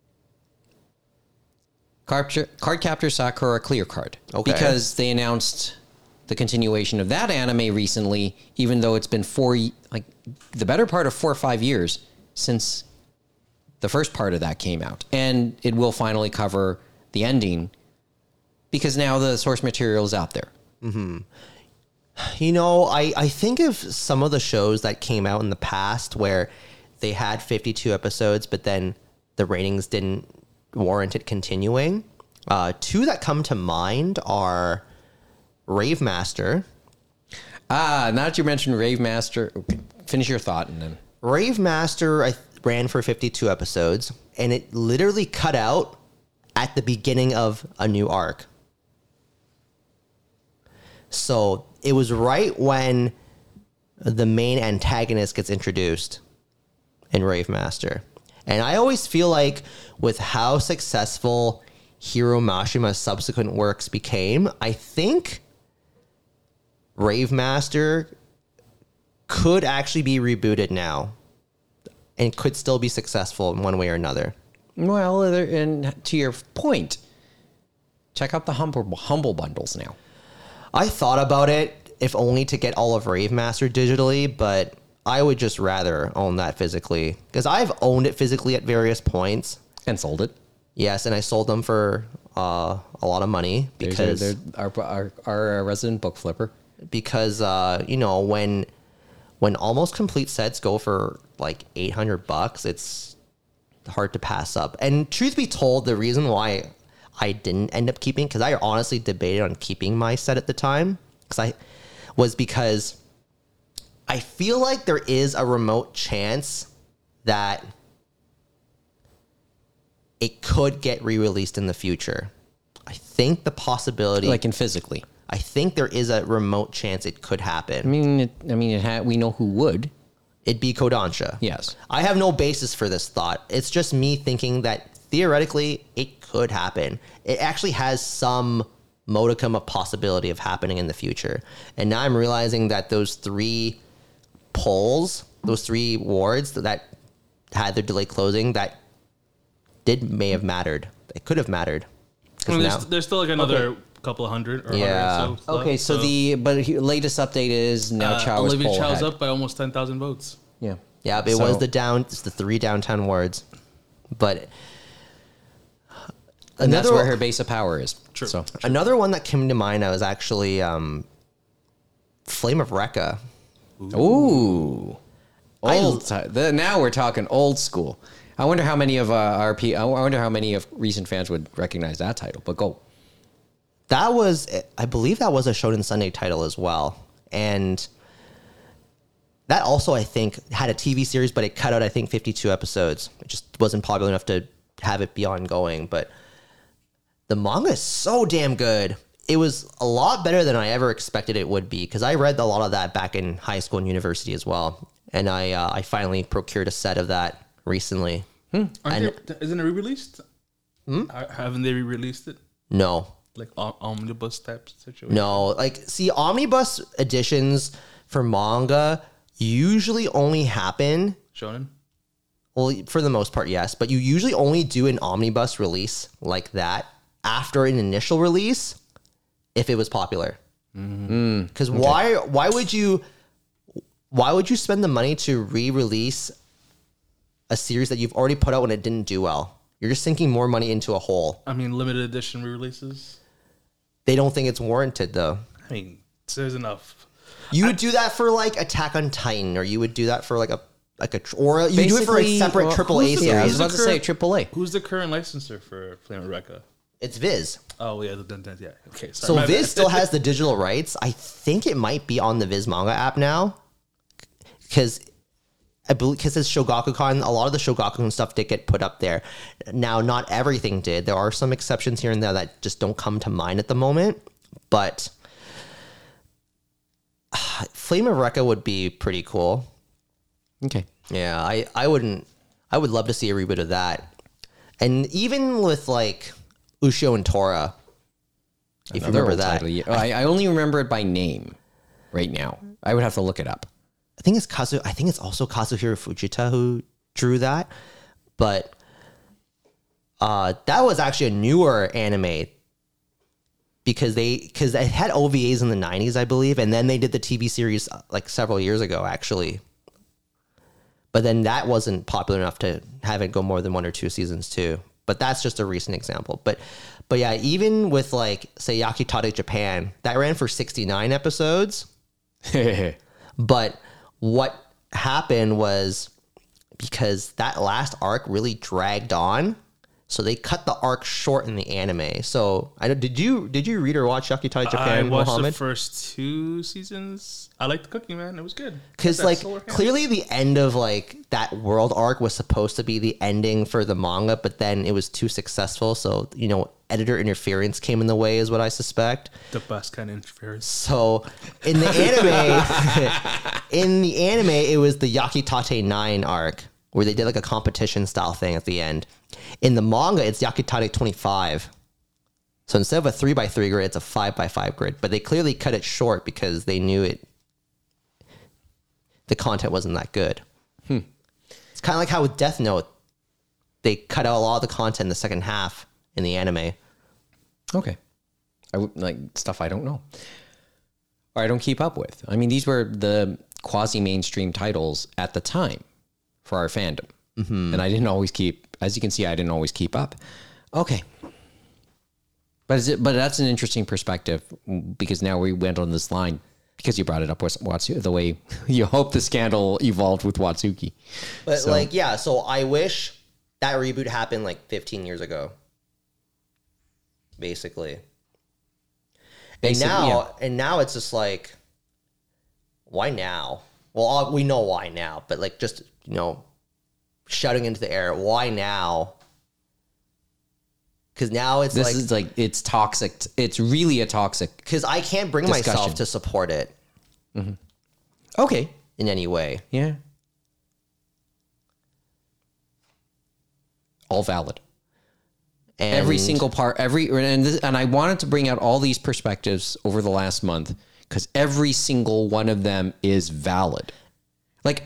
Card, card Captor Sakura Clear Card. Okay. Because they announced the continuation of that anime recently, even though it's been four, like the better part of four or five years since the first part of that came out. And it will finally cover the ending because now the source material is out there. You know, I, I think of some of the shows that came out in the past where they had fifty-two episodes, but then the ratings didn't warrant it continuing. Uh, two that come to mind are Rave Master. Ah, now that you mentioned Rave Master, okay, finish your thought and then. Rave Master I th- ran for fifty-two episodes, and it literally cut out at the beginning of a new arc. So it was right when the main antagonist gets introduced in Rave Master. And I always feel like with how successful Hiro Mashima's subsequent works became, I think Rave Master could actually be rebooted now and could still be successful in one way or another. Well, there- and to your point, check out the humble humble bundles now. I thought about it, if only to get all of Rave Master digitally, but I would just rather own that physically because I've owned it physically at various points. And sold it. Yes, and I sold them for uh, a lot of money because There's our, our, our, our resident book flipper. because uh, you know when when almost complete sets go for like eight hundred bucks, it's hard to pass up. And truth be told, the reason why I didn't end up keeping, because I honestly debated on keeping my set at the time, because I was because I feel like there is a remote chance that it could get re-released in the future. I think the possibility, Like in physically. I think there is a remote chance it could happen. I mean, it, I mean, it ha- we know who would. It'd be Kodansha. Yes. I have no basis for this thought. It's just me thinking that theoretically it could happen. It actually has some modicum of possibility of happening in the future. And now I'm realizing that those three polls, those three wards that had their delayed closing, that did may have mattered. It could have mattered. I 'Cause mean, now- there's, there's still like another couple of hundred. Or Yeah. hundred or so Okay, left, so, the but he, latest update is now uh, Chow is Olivia poll Chow's ahead. up by almost ten thousand votes. Yeah. Yeah, but it So- was the down. It's the three downtown wards, but And that's another where her base of power is. True. So another one that came to mind was actually um, Flame of Recca. ooh, I- old. ti- the, now we're talking old school. I wonder how many of uh, R P. I wonder how many of recent fans would recognize that title. But go. That was, I believe, that was a Shonen Sunday title as well, and that also I think had a T V series, but it cut out I think fifty-two episodes. It just wasn't popular enough to have it be ongoing, but. The manga is so damn good. It was a lot better than I ever expected it would be because I read a lot of that back in high school and university as well. And I uh, I finally procured a set of that recently. Aren't And- they, isn't it re-released? Hmm? Haven't they re-released it? No, Like om- omnibus type situation? no. Like, see, omnibus editions for manga usually only happen, Shonen? well, for the most part, yes, but you usually only do an omnibus release like that after an initial release if it was popular. Because why why would you why would you spend the money to re-release a series that you've already put out when it didn't do well? You're just sinking more money into a hole. I mean, limited edition re-releases? They don't think it's warranted though. I mean, there's enough. You would do that for like Attack on Titan, or you would do that for like a like a tr- or you do it for a Basically, separate well, triple A who's the- Yeah, I was series. the about to say current- triple A. Who's the current licenser for Flame of Recca? It's Viz. Oh, yeah, the, the, the- yeah. Okay, sorry. So my Viz bad. still has the digital rights. I think it might be on the Viz manga app now, because I believe because it's Shogakukan. A lot of the Shogakukan stuff did get put up there. Now, not everything did. There are some exceptions here and there that just don't come to mind at the moment. But uh, Flame of Recca would be pretty cool. Okay. Yeah, I, I wouldn't. I would love to see a reboot of that. And even with like Ushio and Tora, if you Another remember old that, title. Yeah, I, I only remember it by name right now. I would have to look it up. I think it's Kazu. I think it's also Kazuhiro Fujita who drew that, but uh, that was actually a newer anime because they because it had O V As in the nineties, I believe, and then they did the T V series uh, like several years ago, actually. But then that wasn't popular enough to have it go more than one or two seasons too. But that's just a recent example. But but yeah, even with like say Yakitate Japan, that ran for sixty-nine episodes. But what happened was because that last arc really dragged on, so they cut the arc short in the anime. So I don't, did you did you read or watch Yakitate I Japan, watched Mohammed? the first two seasons. I liked the cooking, man. It was good. Because That like solar hand. clearly the end of like that world arc was supposed to be the ending for the manga, but then it was too successful. So you know, editor interference came in the way, is what I suspect. the best kind of interference. So in the anime, in the anime, it was the Yakitate nine arc where they did like a competition style thing at the end. In the manga, it's Yakitate twenty-five. So instead of a three by three grid, it's a five by five grid. But they clearly cut it short because they knew it. The content wasn't that good. Hmm. It's kind of like how with Death Note, they cut out a lot of the content in the second half in the anime. Okay. I would like stuff I don't know or I don't keep up with. I mean, these were the quasi mainstream titles at the time for our fandom. Mm-hmm. And I didn't always keep, as you can see, I didn't always keep up. Okay. But is it, but that's an interesting perspective because now we went on this line because you brought it up with Watsuki, the way you hope the scandal evolved with Watsuki. But So- like, yeah, so I wish that reboot happened like fifteen years ago. Basically. And Basic- now yeah. and now it's just like, why now? Well, all- we know why now, but like just, you know, shouting into the air, why now? Because now it's This like, is like, it's toxic. It's really a toxic. because I can't bring discussion. myself to support it Okay. in any way. Yeah. All valid. And Every single part, every, and, this, and I wanted to bring out all these perspectives over the last month because every single one of them is valid. Like,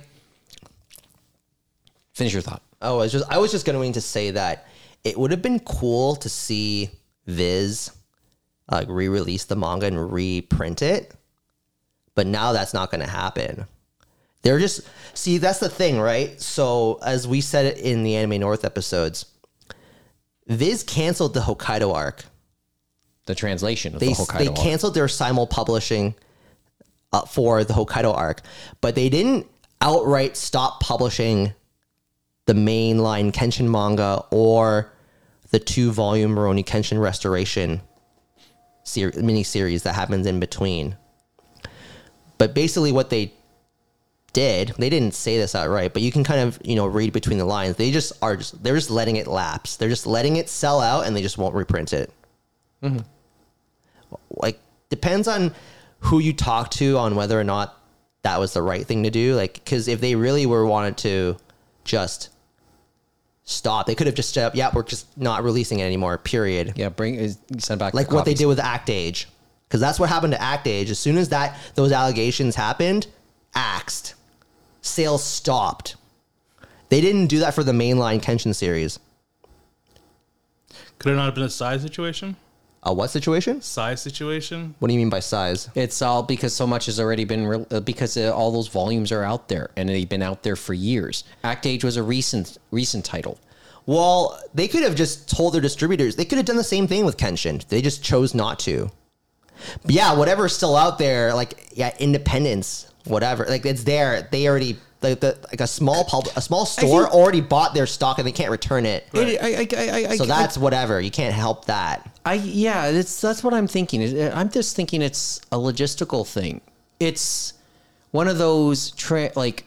finish your thought. Oh, I was just I was just going to say that it would have been cool to see Viz uh, re-release the manga and reprint it, but now that's not going to happen. They're just see that's the thing, right? So as we said it in the Anime North episodes, Viz canceled the Hokkaido arc. The translation of They the Hokkaido they arc. canceled their simul publishing uh, for the Hokkaido arc, but they didn't outright stop publishing the mainline Kenshin manga or the two volume Rurouni Kenshin Restoration ser- mini series that happens in between. But basically, what they did, they didn't say this outright, but you can kind of, you know, read between the lines. They just are just they're just letting it lapse. They're just letting it sell out, and they just won't reprint it. Mm-hmm. Like, depends on who you talk to on whether or not that was the right thing to do. Like, because if they really were wanted to just stop, they could have just said, up, yeah, we're just not releasing it anymore, period. Yeah, bring send back Like the what they copies. did with Act Age. Because that's what happened to Act Age. As soon as that those allegations happened, axed. Sales stopped. They didn't do that for the mainline Kenshin series. Could it not have been a size situation? A what situation? Size situation? What do you mean by size? It's all because so much has already been re- uh, because uh, all those volumes are out there and they've been out there for years. Act Age was a recent recent title. Well, they could have just told their distributors. They could have done the same thing with Kenshin. They just chose not to. But yeah, whatever's still out there, like yeah, Independence, whatever, like it's there. They already like the like a small pub, a small store think- already bought their stock and they can't return it. It- I, I, I, I, So I- that's whatever. You can't help that. I yeah, it's that's what I'm thinking. It- I'm just thinking it's a logistical thing. It's one of those tra- like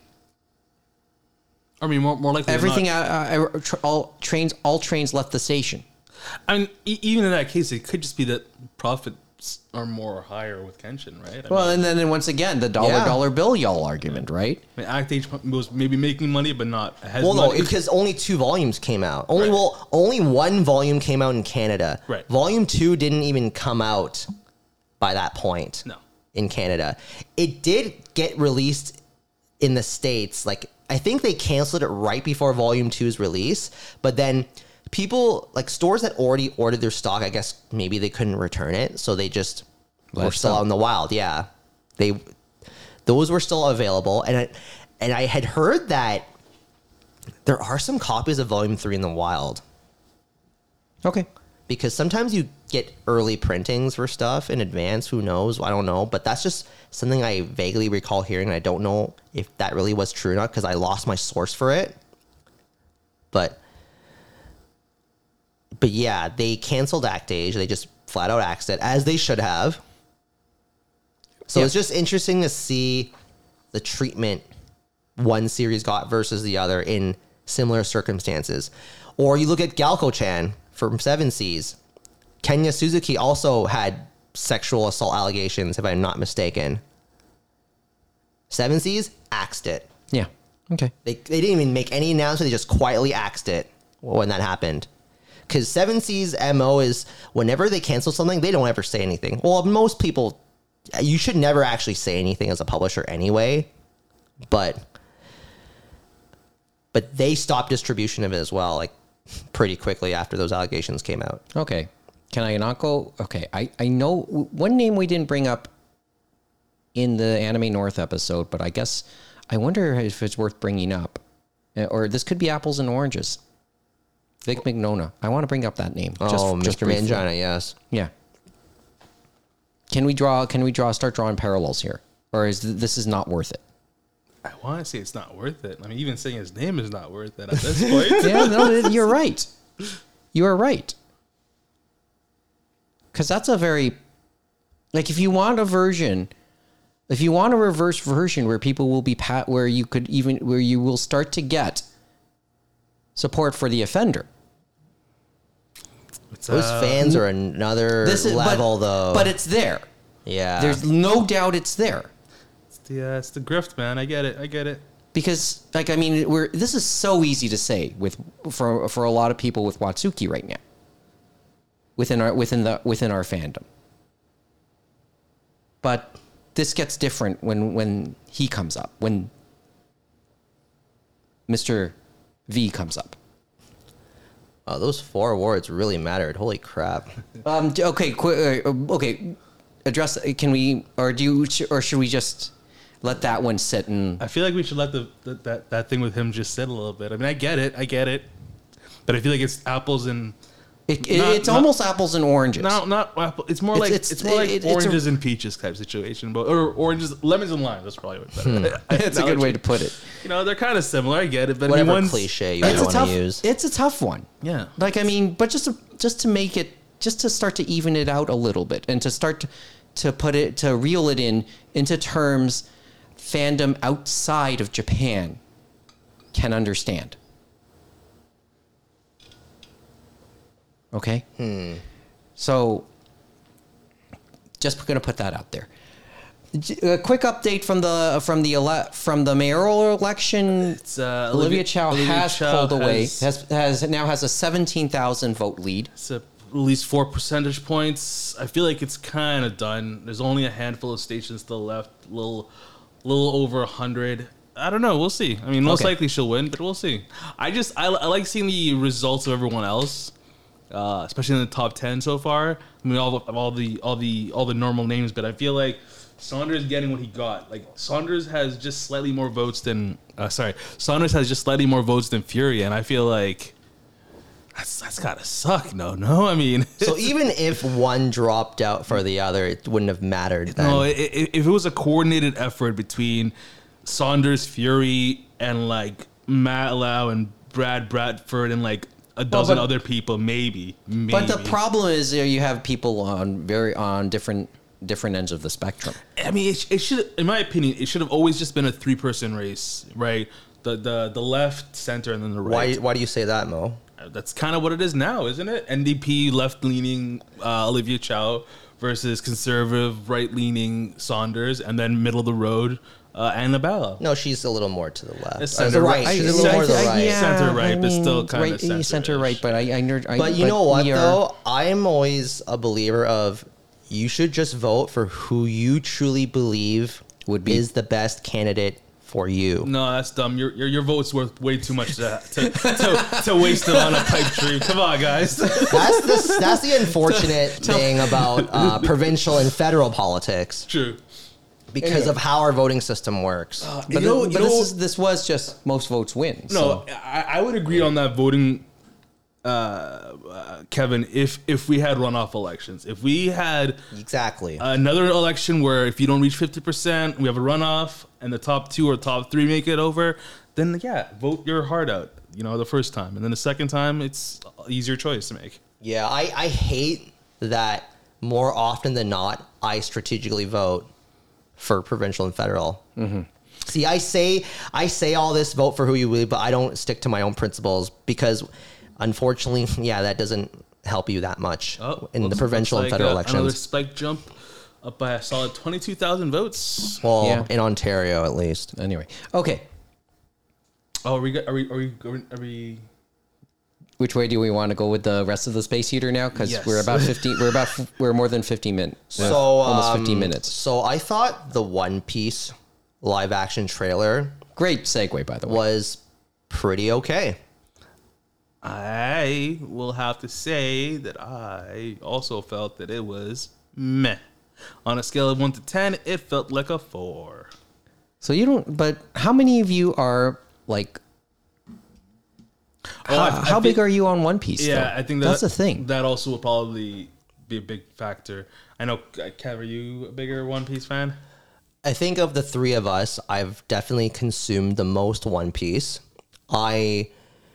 I mean, more, more likely than everything. not- Uh, uh, tr- all trains, all trains left the station. I mean, e- even in that case, it could just be that profits are more or higher with Kenshin, right? I Well, mean, and then once again, the dollar Yeah. dollar bill y'all argument, right? I mean, Act Age was maybe making money, but not as Well, no, money. because only two volumes came out. Only Right. well, only one volume came out in Canada. Right. Volume two didn't even come out by that point. No. In Canada, it did get released in the States. Like I think they canceled it right before Volume two's release, but then people like stores that already ordered their stock, I guess maybe they couldn't return it, so they just Let were it still sell. out in the wild. Yeah, they those were still available, and I, and I had heard that there are some copies of Volume three in the wild Okay. because sometimes you get early printings for stuff in advance. Who knows? I don't know, but that's just something I vaguely recall hearing. And I don't know if that really was true or not because I lost my source for it. But, but yeah, they canceled Act Age. They just flat out axed it as they should have. So Yeah. it's just interesting to see the treatment one series got versus the other in similar circumstances. Or you look at Galco-chan from Seven Seas. Kenya Suzuki also had sexual assault allegations, if I'm not mistaken. Seven Seas axed it. Yeah. Okay. They, they didn't even make any announcement. They just quietly axed it when that happened. Because Seven Seas' M O is whenever they cancel something, they don't ever say anything. Well, most people, you should never actually say anything as a publisher anyway. But but they stopped distribution of it as well, like pretty quickly after those allegations came out. Okay. Can I not go? Okay. I, I know one name we didn't bring up in the Anime North episode, but I guess I wonder if it's worth bringing up. Uh, Or this could be apples and oranges. Vic Mignogna. I want to bring up that name. Oh, just, just Mister briefly. Mangina, yes. Yeah. Can we draw? Can we draw? Start drawing parallels here, or is th- this is not worth it? I want to say it's not worth it. I mean, even saying his name is not worth it at this point. Yeah, no, you're right. You are right. Because that's a very, like, if you want a version, if you want a reverse version where people will be pat, where you could even, where you will start to get support for the offender. It's, Those uh, fans are another This is level, but, though. but it's there. yeah. There's no doubt it's there. It's the, uh, it's the grift, man. I get it. I get it. Because, like, I mean, we're this is so easy to say with for for a lot of people with Watsuki right now. Within our within the within our fandom. But this gets different when when he comes up, when Mister V comes up. Oh, those four awards really mattered. Holy crap. Um. d- Okay. Qu- uh, okay. Address. Can we, or do you, sh- or should we just let that one sit and? I feel like we should let the, the that that thing with him just sit a little bit. I mean, I get it. I get it. But I feel like it's apples and It, it, Not- it's not- almost apples and oranges. no, not apple. It's more It's- like it's- it's, more like it- it's a- oranges and peaches type situation, but or oranges, lemons and limes. That's probably what better. That's a good way to put it. You know, they're kind of similar. I get it, but Whatever I mean, one's, cliche you It's a want tough. to use. It's a tough one. Yeah. Like, I mean, but just to, just to make it, just to start to even it out a little bit, and to start to, to put it, to reel it in into terms fandom outside of Japan can understand. Okay. Hmm. So, just going to put that out there. J- A quick update from the from the ele- from the mayoral election. It's, uh, Olivia, Olivia- Chow Olivia has Chow pulled away. has- Has, has now has a seventeen thousand vote lead. It's a, at least four percentage points. I feel like it's kind of done. There's only a handful of stations still left. Little, little over a hundred. I don't know. We'll see. I mean, most Okay. likely she'll win, but we'll see. I just I, I like seeing the results of everyone else, uh, especially in the top ten so far. I mean, all the, all the all the all the normal names, but I feel like Saunders getting what he got. Like Saunders has just slightly more votes than uh, sorry, Saunders has just slightly more votes than Fury, and I feel like that's that's gotta suck. No, no. I mean, So even if one dropped out for the other, it wouldn't have mattered then. no, i- i- if it was a coordinated effort between Saunders, Fury, and like Matt Lau and Brad Bradford and like a dozen but- other people, maybe, maybe. But the problem is, uh, you have people on very on different different ends of the spectrum. I mean, it, it should, in my opinion, it should have always just been a three-person race, right? The the the left, center, and then the Why right. why do you say that, Mo? That's kind of what it is now, isn't it? N D P left-leaning uh, Olivia Chow versus conservative right-leaning Saunders, and then middle of the road uh, Annabella. No, she's a little more to the left. It's Uh, center the right. right. She's a I- little more to the I- right. yeah. Center right, but still kinda right, center-ish. center right. But I, I, nerd- I But you know what, we are- though? I'm always a believer of you should just vote for who you truly believe Would be- is the best candidate for you. No, that's dumb. Your your, your vote's worth way too much to, to, to, to waste it on a pipe dream. Come on, guys. That's the that's the unfortunate thing about uh, provincial and federal politics True. because Anyway. of how our voting system works. But, You know- but you this, know- is, this was just most votes win. No, so. I, I would agree on that voting, uh, uh, Kevin. If if we had runoff elections, if we had Exactly. another election where if you don't reach fifty percent, we have a runoff, and the top two or top three make it over, then yeah, vote your heart out. You know, the first time, and then the second time, it's an easier choice to make. Yeah, I, I hate that more often than not, I strategically vote for provincial and federal. Mm-hmm. See, I say I say all this, vote for who you believe, but I don't stick to my own principles because, unfortunately, yeah, that doesn't help you that much Oh, in the looks- provincial looks and like, federal uh, elections. Another spike jump up by a solid twenty-two thousand votes. Well, Yeah. in Ontario at least. Anyway, okay. Oh, are we? Are we? Are we? Are we? Which way do we want to go with the rest of the space heater now? Because Yes. we're about fifteen. We're about. We're more than fifty minutes. So almost um, fifteen minutes. So I thought the One Piece live action trailer Great segue, by the way. was pretty okay. I will have to say that I also felt that it was meh. On a scale of one to ten, it felt like a four. So you don't. But how many of you are like? Oh, how I- I how think- big are you on One Piece? Yeah, though? I think that, that's the thing. That also will probably be a big factor. I know, uh, Kev, are you a bigger One Piece fan? I think of the three of us, I've definitely consumed the most One Piece. I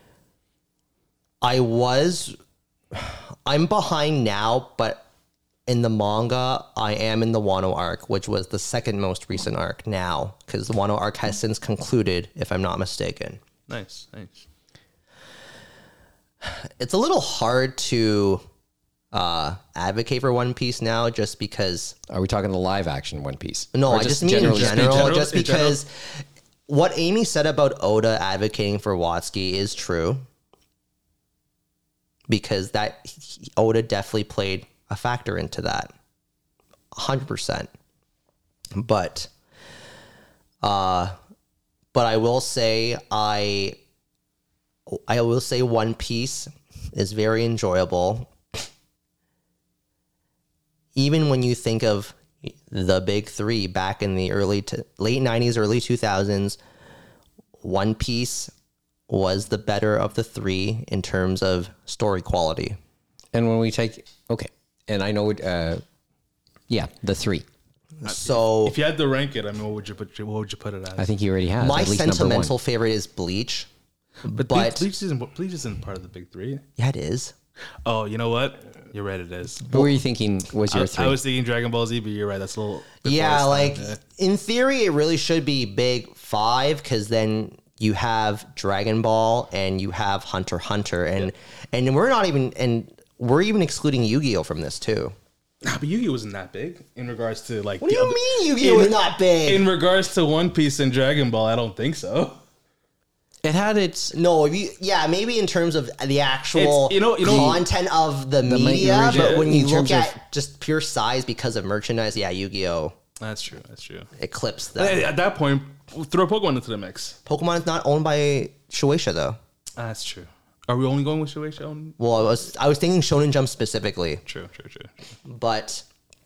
I was I'm behind now, but in the manga, I am in the Wano arc, which was the second most recent arc now, because the Wano arc has since concluded, if I'm not mistaken. Nice, nice. It's a little hard to uh, advocate for One Piece now, just because. Are we talking the live action One Piece? No, Or I just mean in generally general, speaking? general- just in general? because what Amy said about Oda advocating for Watsuki is true. Because that Oda definitely played a factor into that, one hundred percent. But, uh, but I will say I, I will say One Piece is very enjoyable. Even when you think of the big three back in the early to late nineties, early two thousands, One Piece was the better of the three in terms of story quality. And when we take okay, and I know it. Uh, yeah, the three. So If you had to rank it, I mean, what would you put? What would you put it as? I think he already has. my at least number sentimental one. favorite is Bleach. but, but- Bleach, isn't Bleach isn't part of the big three. Yeah, it is. Oh, you know what? You're right. It is. Who were you thinking was your I, three? I was thinking Dragon Ball Z, but you're right. That's a little. before Yeah, its time. like Yeah. in theory, it really should be big five, because then you have Dragon Ball and you have Hunter x Hunter, and and we're not even and we're even excluding Yu-Gi-Oh from this too. Nah, but Yu-Gi-Oh wasn't that big in regards to like. What do the you other- mean Yu-Gi-Oh in- is not big? In regards to One Piece and Dragon Ball, I don't think so. it had its. No, if you yeah, maybe in terms of the actual It's- you know- you know- content of the, ma- media, origin- but when in you look terms of- at just pure size because of merchandise, yeah, Yu-Gi-Oh That's true. That's true. eclipsed At that. at that point, throw Pokemon into the mix. Pokemon is not owned by Shueisha though. That's true. Are we only going with Shueisha? on- Well, I was I was thinking Shonen Jump specifically. True, true, true. But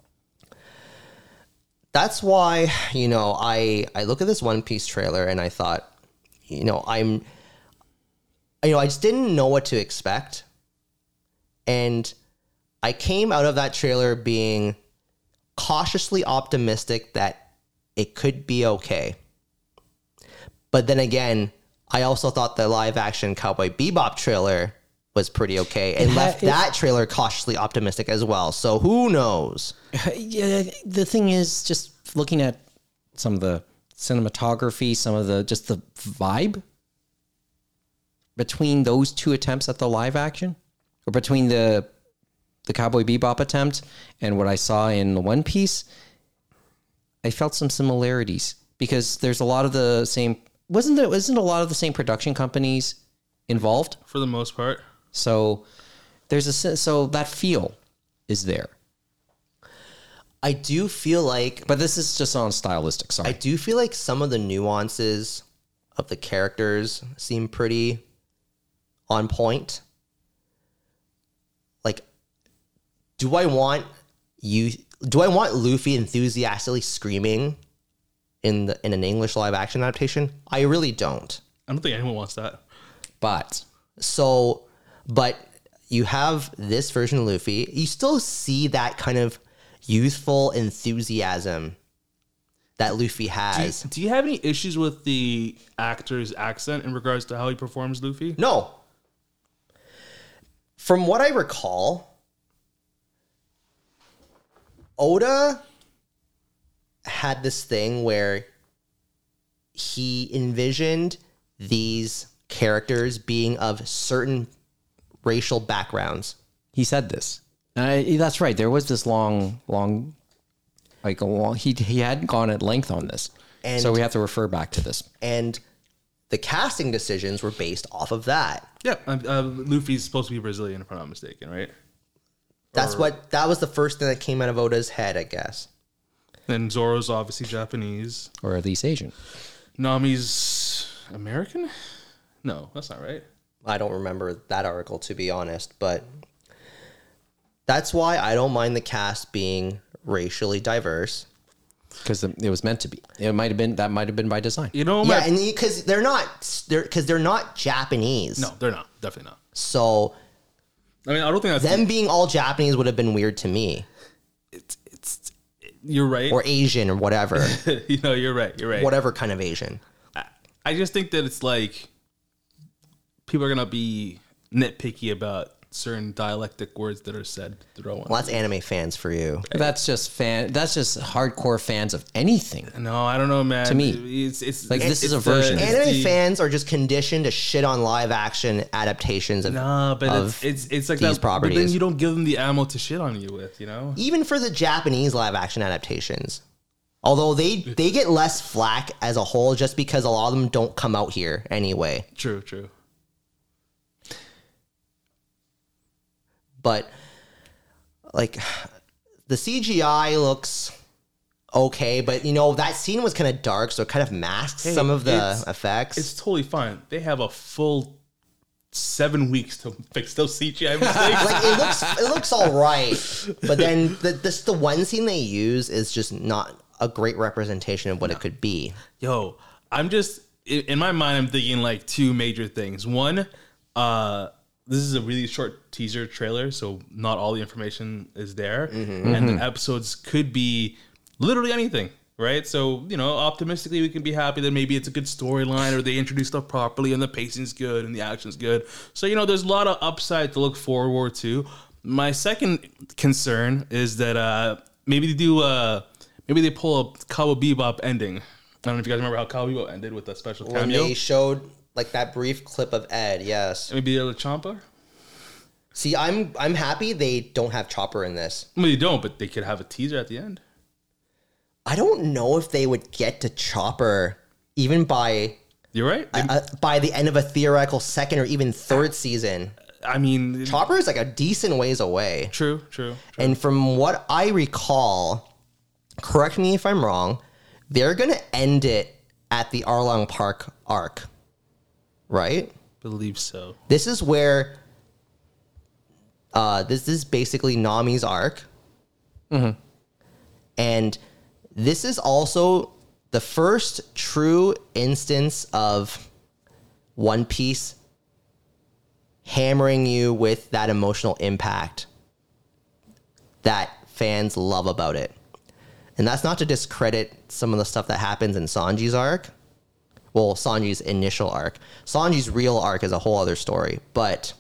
that's why, you know, I I look at this One Piece trailer and I thought, you know, I'm you know, I just didn't know what to expect. And I came out of that trailer being cautiously optimistic that it could be okay. But then again, I also thought the live action Cowboy Bebop trailer was pretty okay and It ha- left it- that trailer cautiously optimistic as well. So who knows? Yeah, the thing is, just looking at some of the cinematography, some of the just the vibe between those two attempts at the live action, or between the the Cowboy Bebop attempt and what I saw in the One Piece, I felt some similarities because there's a lot of the same. Wasn't there? Wasn't a lot of the same production companies involved? For the most part. So there's a sen- so that feel is there, I do feel like but this is just on stylistic. Sorry. I do feel like some of the nuances of the characters seem pretty on point. Like, do I want you? Do I want Luffy enthusiastically screaming in the in an English live action adaptation? I really don't. I don't think anyone wants that. But So, but you have this version of Luffy. You still see that kind of youthful enthusiasm that Luffy Do you, has. do you have any issues with the actor's accent in regards to how he performs Luffy? No. From what I recall, Oda had this thing where he envisioned these characters being of certain racial backgrounds. he said this. Uh, that's right. There was this long, long, like a long. He he hadn't gone at length on this, And- so we have to refer back to this. And the casting decisions were based off of that. Yeah, uh, uh, Luffy's supposed to be Brazilian, if I'm not mistaken, right? That's what that was the first thing that came out of Oda's head, I guess. Then Zoro's obviously Japanese. Or at least Asian. Nami's American? No, that's not right. I don't remember that article, to be honest, but that's why I don't mind the cast being racially diverse. Because it was meant to be. It might have been that might have been by design. You know, Yeah, my, and because they're not, they're because they're not Japanese. no, they're not. Definitely not. So I mean, I don't think that's them being all Japanese would have been weird to me, It's, it's, you're right. or Asian or whatever, you know, you're right. You're right. whatever kind of Asian. I, I just think that it's like people are gonna be nitpicky about certain dialectic words that are said throughout. Well, that's anime fans for you. That's just fan. That's just hardcore fans of anything. No, I don't know, man. To me, it's it's like, this is it's a version. the- it's Anime the- fans are just conditioned to shit on live action adaptations of, Nah, but of it's, it's it's like these that. But then properties. you don't give them the ammo to shit on you with, you know. even for the Japanese live action adaptations. Although they they get less flack as a whole, just because a lot of them don't come out here anyway. True, true. But like the C G I looks okay, but you know that scene was kind of dark, so it kind of masks Hey, some of the it's- effects. It's totally fine. They have a full seven weeks to fix those C G I mistakes. like it looks it looks all right, but then the, this the one scene they use is just not a great representation of what it could be. Yo, I'm just in in my mind. I'm thinking like two major things. One, uh, this is a really short teaser trailer, so not all the information is there, and the episodes could be literally anything, right? So you know, optimistically, we can be happy that maybe it's a good storyline, or they introduce stuff properly, and the pacing's good, and the action's good. So you know, there's a lot of upside to look forward to. My second concern is that uh, maybe they do. Uh, Maybe they pull a Cowboy Bebop ending. I don't know if you guys remember how Cowboy Bebop ended with a special When cameo. they showed like that brief clip of Ed, yes. Maybe a Champa. See, I'm I'm happy they don't have Chopper in this. Well, you don't, but they could have a teaser at the end. I don't know if they would get to Chopper even by You're right. They- uh, by the end of a theoretical second or even third season. I mean, Chopper is like a decent ways away. true, true, true. And from what I recall, correct me if I'm wrong, they're going to end it at the Arlong Park arc, right? Believe so. This is where uh, this is basically Nami's arc. Mm-hmm. And this is also the first true instance of One Piece hammering you with that emotional impact that fans love about it. And that's not to discredit some of the stuff that happens in Sanji's arc. Well, Sanji's initial arc. Sanji's real arc is a whole other story. But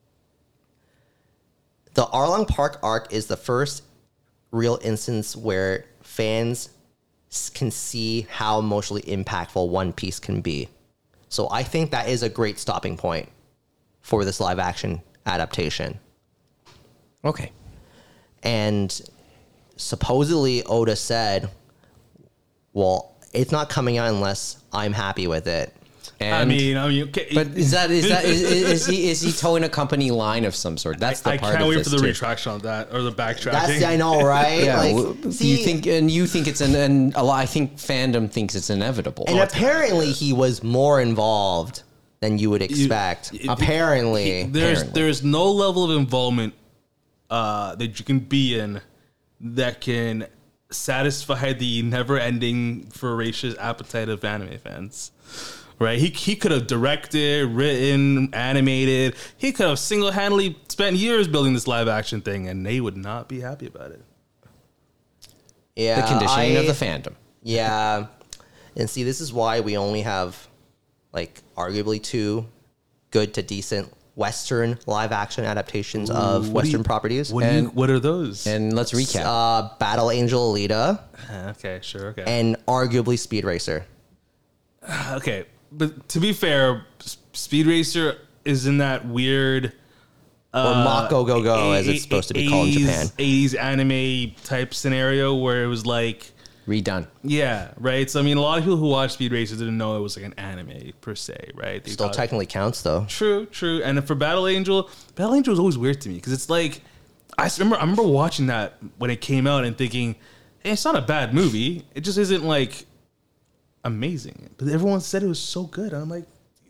the Arlong Park arc is the first real instance where fans s- can see how emotionally impactful One Piece can be. So I think that is a great stopping point for this live action adaptation. Okay. And supposedly Oda said, well, it's not coming out unless I'm happy with it. And, I mean, I mean, okay, but is that is that is, is he is he towing a company line of some sort? That's the I part can't of wait this for the too. retraction on that or the backtracking. That's, I know, right? Yeah, Like, w- see, you think and you think it's an and a lot. I think fandom thinks it's inevitable. and apparently he was more involved than you would expect. it- apparently. there's apparently. there's no level of involvement uh, that you can be in that can satisfy the never-ending voracious appetite of anime fans. Right? He he could have directed, written, animated. He could have single-handedly spent years building this live-action thing, and they would not be happy about it. yeah, the conditioning I- of the fandom. Yeah. And see, this is why we only have, like, arguably two good to decent Western live action adaptations of what do Western you- properties. What do you, And- what are those? And let's recap. Uh, Battle Angel Alita Ah, okay, sure, okay. and arguably Speed Racer. Okay, but to be fair, S- Speed Racer is in that weird Or Mako Go Go, as it's supposed to be called in Japan. eighties anime type scenario where it was like, Redone. yeah, right. So I mean, a lot of people who watch Speed Racer didn't know it was like an anime per se, right? They Still thought- technically counts, though. True, true. And for Battle Angel, Battle Angel was always weird to me because it's like I s- remember I remember watching that when it came out and thinking, hey, it's not a bad movie. It just isn't like amazing. But everyone said it was so good. I'm like,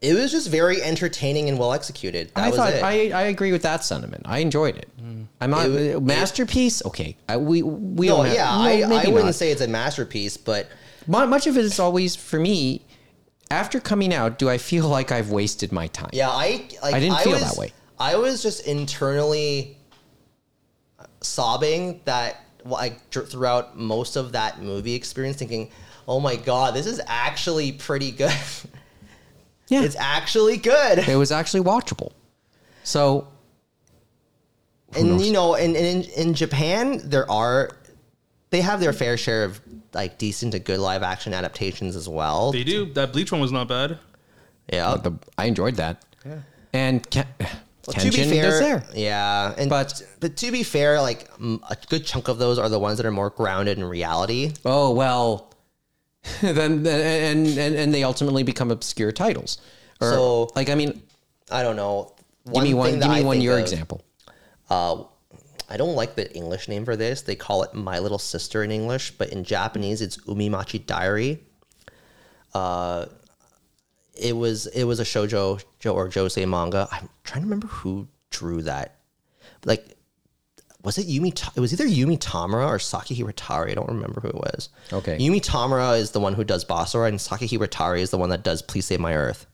It was just very entertaining and well executed. That I was thought it. I, I agree with that sentiment. I enjoyed it. I'm not It- uh, masterpiece. Okay, I, we we no, don't have, yeah, no, I, maybe I wouldn't not. say it's a masterpiece, but Mu- Much of it is always for me. After coming out, do I feel like I've wasted my time? yeah, I like, I didn't feel was, that way. I was just internally sobbing that like dr- throughout most of that movie experience, thinking, "Oh my god, this is actually pretty good. Yeah, It's actually good." it was actually watchable. So, And knows? you know, in, in in Japan, there are they have their fair share of like decent to good live action adaptations as well. They do. That Bleach one was not bad. Yeah. the, I enjoyed that. Yeah, and Ken, Well, to be Kenshin fair, is there. yeah, and But- but but to be fair, like mm, a good chunk of those are the ones that are more grounded in reality. Oh well, then and, and and they ultimately become obscure titles. Or, So- like I mean, I don't know. give me one. thing that Give me I one think your of, example. Uh, I don't like the English name for this. They call it My Little Sister in English, but in Japanese it's Umimachi Diary. Uh, it was it was a shoujo jo- or josei manga. I'm trying to remember who drew that. Like, was it Yumi? Ta- It was either Yumi Tamura or Saki Hiratari. I don't remember who it was. Okay. Yumi Tamura is the one who does Basara, and Saki Hiratari is the one that does Please Save My Earth.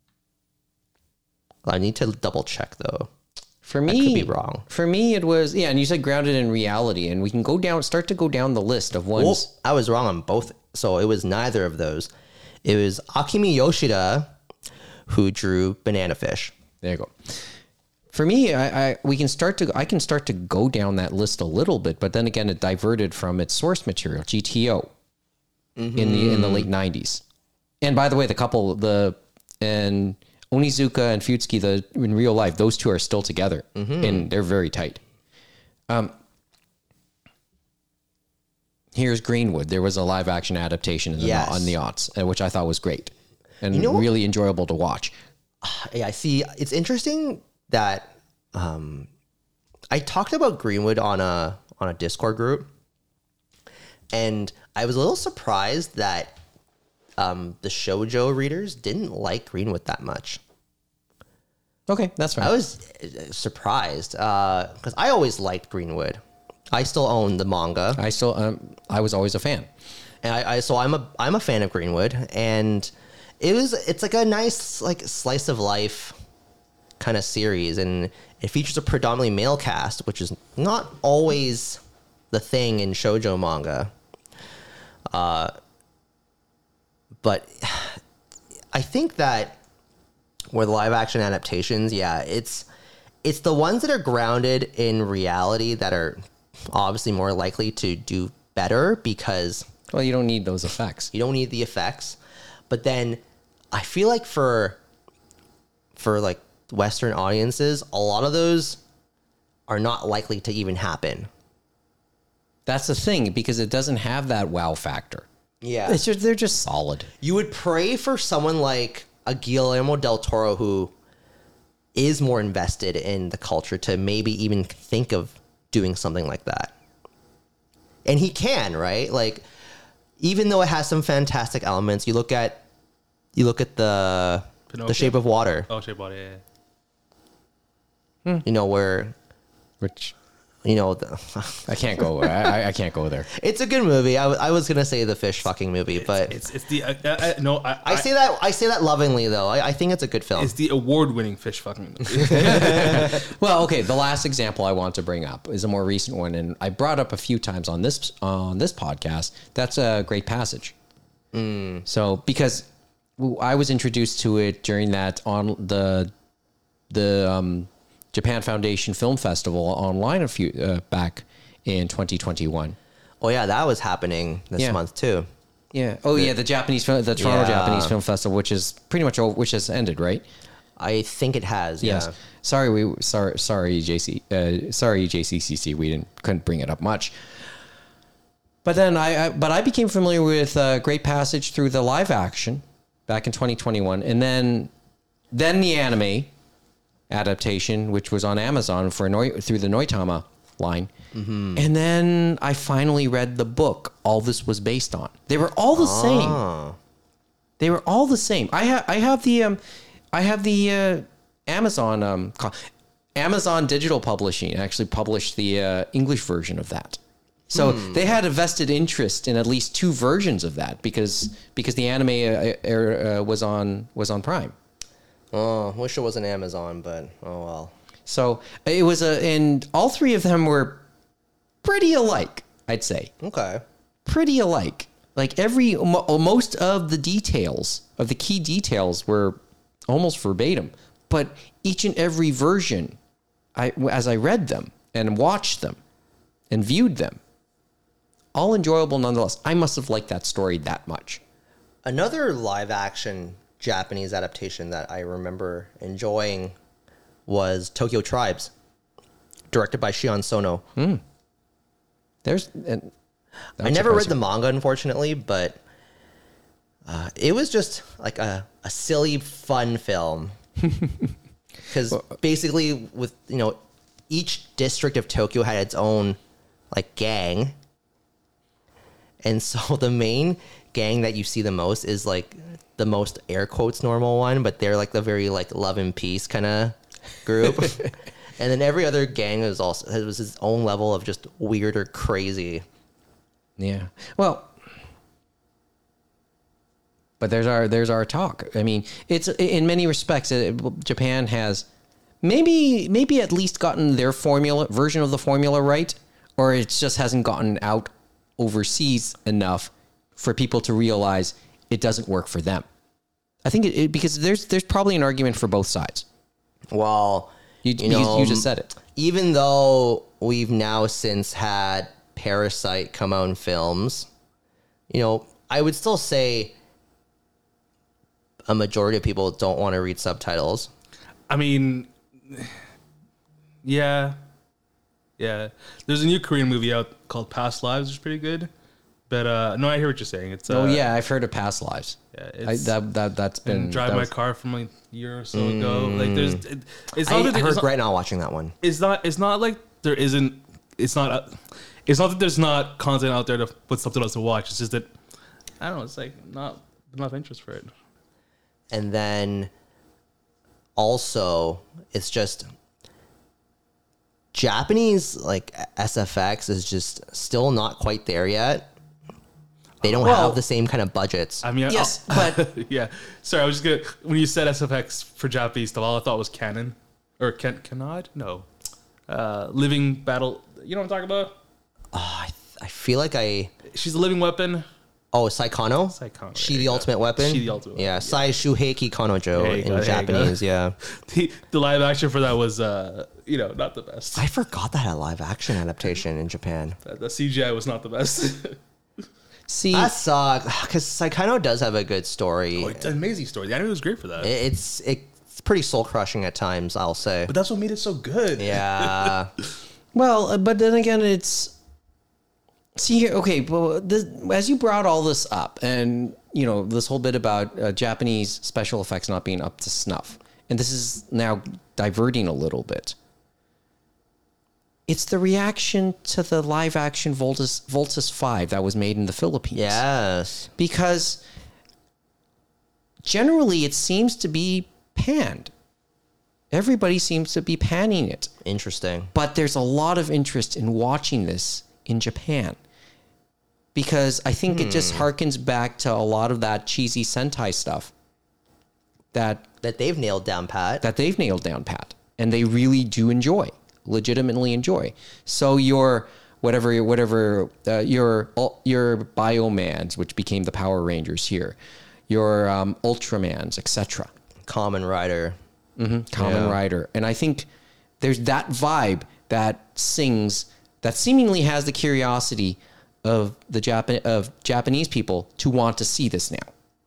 I need to double check though. For me, could be wrong. For me, it was yeah, and you said grounded in reality, and we can go down, start to go down the list of ones. Well, I was wrong on both. So it was neither of those. It was Akimi Yoshida who drew Banana Fish. There you go. For me, I, I we can start to I can start to go down that list a little bit, but then again, it diverted from its source material, G T O, in the in the late nineties. And by the way, the couple the and Onizuka and Futsuki, the in real life, those two are still together, and they're very tight. Um, here's Greenwood. There was a live action adaptation in the, Yes. on the aughts, uh, which I thought was great and know what- really enjoyable to watch. Yeah, I see. It's interesting that um, I talked about Greenwood on a on a Discord group, and I was a little surprised that um, the shoujo readers didn't like Greenwood that much. Okay, that's right. I was uh, surprised because I always liked Greenwood. I still own the manga. I still, um, I was always a fan. And I, I so I'm a I'm a fan of Greenwood, and it was it's like a nice like slice of life kind of series, and it features a predominantly male cast, which is not always the thing in shoujo manga. Uh, but I think that with live action adaptations, yeah, it's it's the ones that are grounded in reality that are obviously more likely to do better because Well, you don't need those effects. you don't need the effects. But then I feel like for for like Western audiences, a lot of those are not likely to even happen. That's the thing because it doesn't have that wow factor. Yeah. It's just they're just solid. You would pray for someone like a Guillermo del Toro who is more invested in the culture to maybe even think of doing something like that. And he can, right? Like, even though it has some fantastic elements, you look at you look at the Pinocchio? the Shape of Water, Oh, shape body. Yeah. you know, where Which you know the, I can't go. I, I- I can't go there. it's a good movie. I, w- I was gonna say the fish fucking movie, but It's it's the uh, uh, no. I, I say that I say that lovingly though. I, I think it's a good film. it's the award-winning fish fucking movie. Well, okay. The last example I want to bring up is a more recent one, and I brought up a few times on this on this podcast. That's a Great Passage. So because w- I was introduced to it during that on the the um, Japan Foundation Film Festival online a few uh, back in twenty twenty-one. Oh yeah, that was happening this Yeah. month too. Yeah. Oh yeah, the Japanese film, the Toronto Yeah. Japanese Film Festival, which is pretty much over, which has ended, right? I think it has. Yes. Yeah. Sorry, we sorry sorry J C uh, sorry J C C C. We didn't couldn't bring it up much. But then I, I but I became familiar with uh, Great Passage through the live action back in twenty twenty-one, and then then the anime adaptation, which was on Amazon for Noi- through the Noitama line. Mm-hmm. And then I finally read the book all this was based on. They were all the same. Ah. They were all the same. I have I have the um I have the uh, Amazon um, co- Amazon Digital Publishing actually published the uh, English version of that. So hmm. they had a vested interest in at least two versions of that because because the anime uh, uh, was on was on Prime. Oh, wish it wasn't Amazon, but oh well. So it was a, and all three of them were pretty alike, I'd say. Okay. Pretty alike. Like every mo- most of the details of the key details were almost verbatim, but each and every version, I as I read them and watched them and viewed them, all enjoyable nonetheless. I must have liked that story that much. Another live action Japanese adaptation that I remember enjoying was Tokyo Tribes, directed by Shion Sono. Mm. There's, and I never read the manga, unfortunately, but uh, it was just like a, a silly, fun film. Because basically, with you know, each district of Tokyo had its own like gang. And so the main gang that you see the most is like the most air quotes normal one, but they're like the very like love and peace kind of group. And then every other gang is also it was its own level of just weird or crazy. Yeah. Well, but there's our there's our talk. I mean, it's in many respects it, Japan has maybe maybe at least gotten their formula version of the formula right, or it just hasn't gotten out overseas enough for people to realize it doesn't work for them. I think it, it because there's there's probably an argument for both sides. Well, you you, know, you just said it. Even though we've now since had Parasite come out in films, you know, I would still say a majority of people don't want to read subtitles. I mean, yeah. Yeah, there's a new Korean movie out called Past Lives, which is pretty good. But uh, no, I hear what you're saying. It's uh, oh yeah, I've heard of Past Lives. Yeah, it's, I, that that that's been drive that my was, car from like a year or so mm, ago. Like there's, it, it's I, not. That I heard not, right now watching that one. It's not. It's not like there isn't. It's not. A, it's not that there's not content out there to put something else to watch. It's just that I don't know. It's like not enough interest for it. And then also, it's just. Japanese like S F X is just still not quite there yet. They don't well, have the same kind of budgets. I mean, yes, I'll, but yeah. Sorry, I was just gonna when you said S F X for Japanese stuff, all I thought was Canon or Ken Canard. No, uh, Living Battle. You know what I'm talking about? Oh, I, I feel like I. She's a living weapon. Oh, Saikano? Saikano. She the ultimate weapon? She the ultimate yeah, weapon. Sai Shuheiki Kanojo yeah, in go, Japanese, yeah. The, the live action for that was, uh, you know, not the best. I forgot that a live action adaptation in Japan. The, the C G I was not the best. See, that sucks, because Saikano does have a good story. Oh, it's an amazing story. The anime was great for that. It, it's it's pretty soul-crushing at times, I'll say. But that's what made it so good. Yeah. Well, uh, but then again, it's... See here, okay, well, this, as you brought all this up, and you know this whole bit about uh, Japanese special effects not being up to snuff, and this is now diverting a little bit. It's the reaction to the live-action Voltus Voltus five that was made in the Philippines. Yes, because generally it seems to be panned. Everybody seems to be panning it. Interesting, but there's a lot of interest in watching this in Japan. Because I think hmm. it just harkens back to a lot of that cheesy Sentai stuff that that they've nailed down pat. That they've nailed down pat, and they really do enjoy, legitimately enjoy. So your whatever whatever uh, your your Biomans, which became the Power Rangers here, your um, Ultramans, et cetera. Kamen Rider, mm-hmm. Kamen yeah. Rider, and I think there's that vibe that sings that seemingly has the curiosity of the Japan of Japanese people to want to see this now.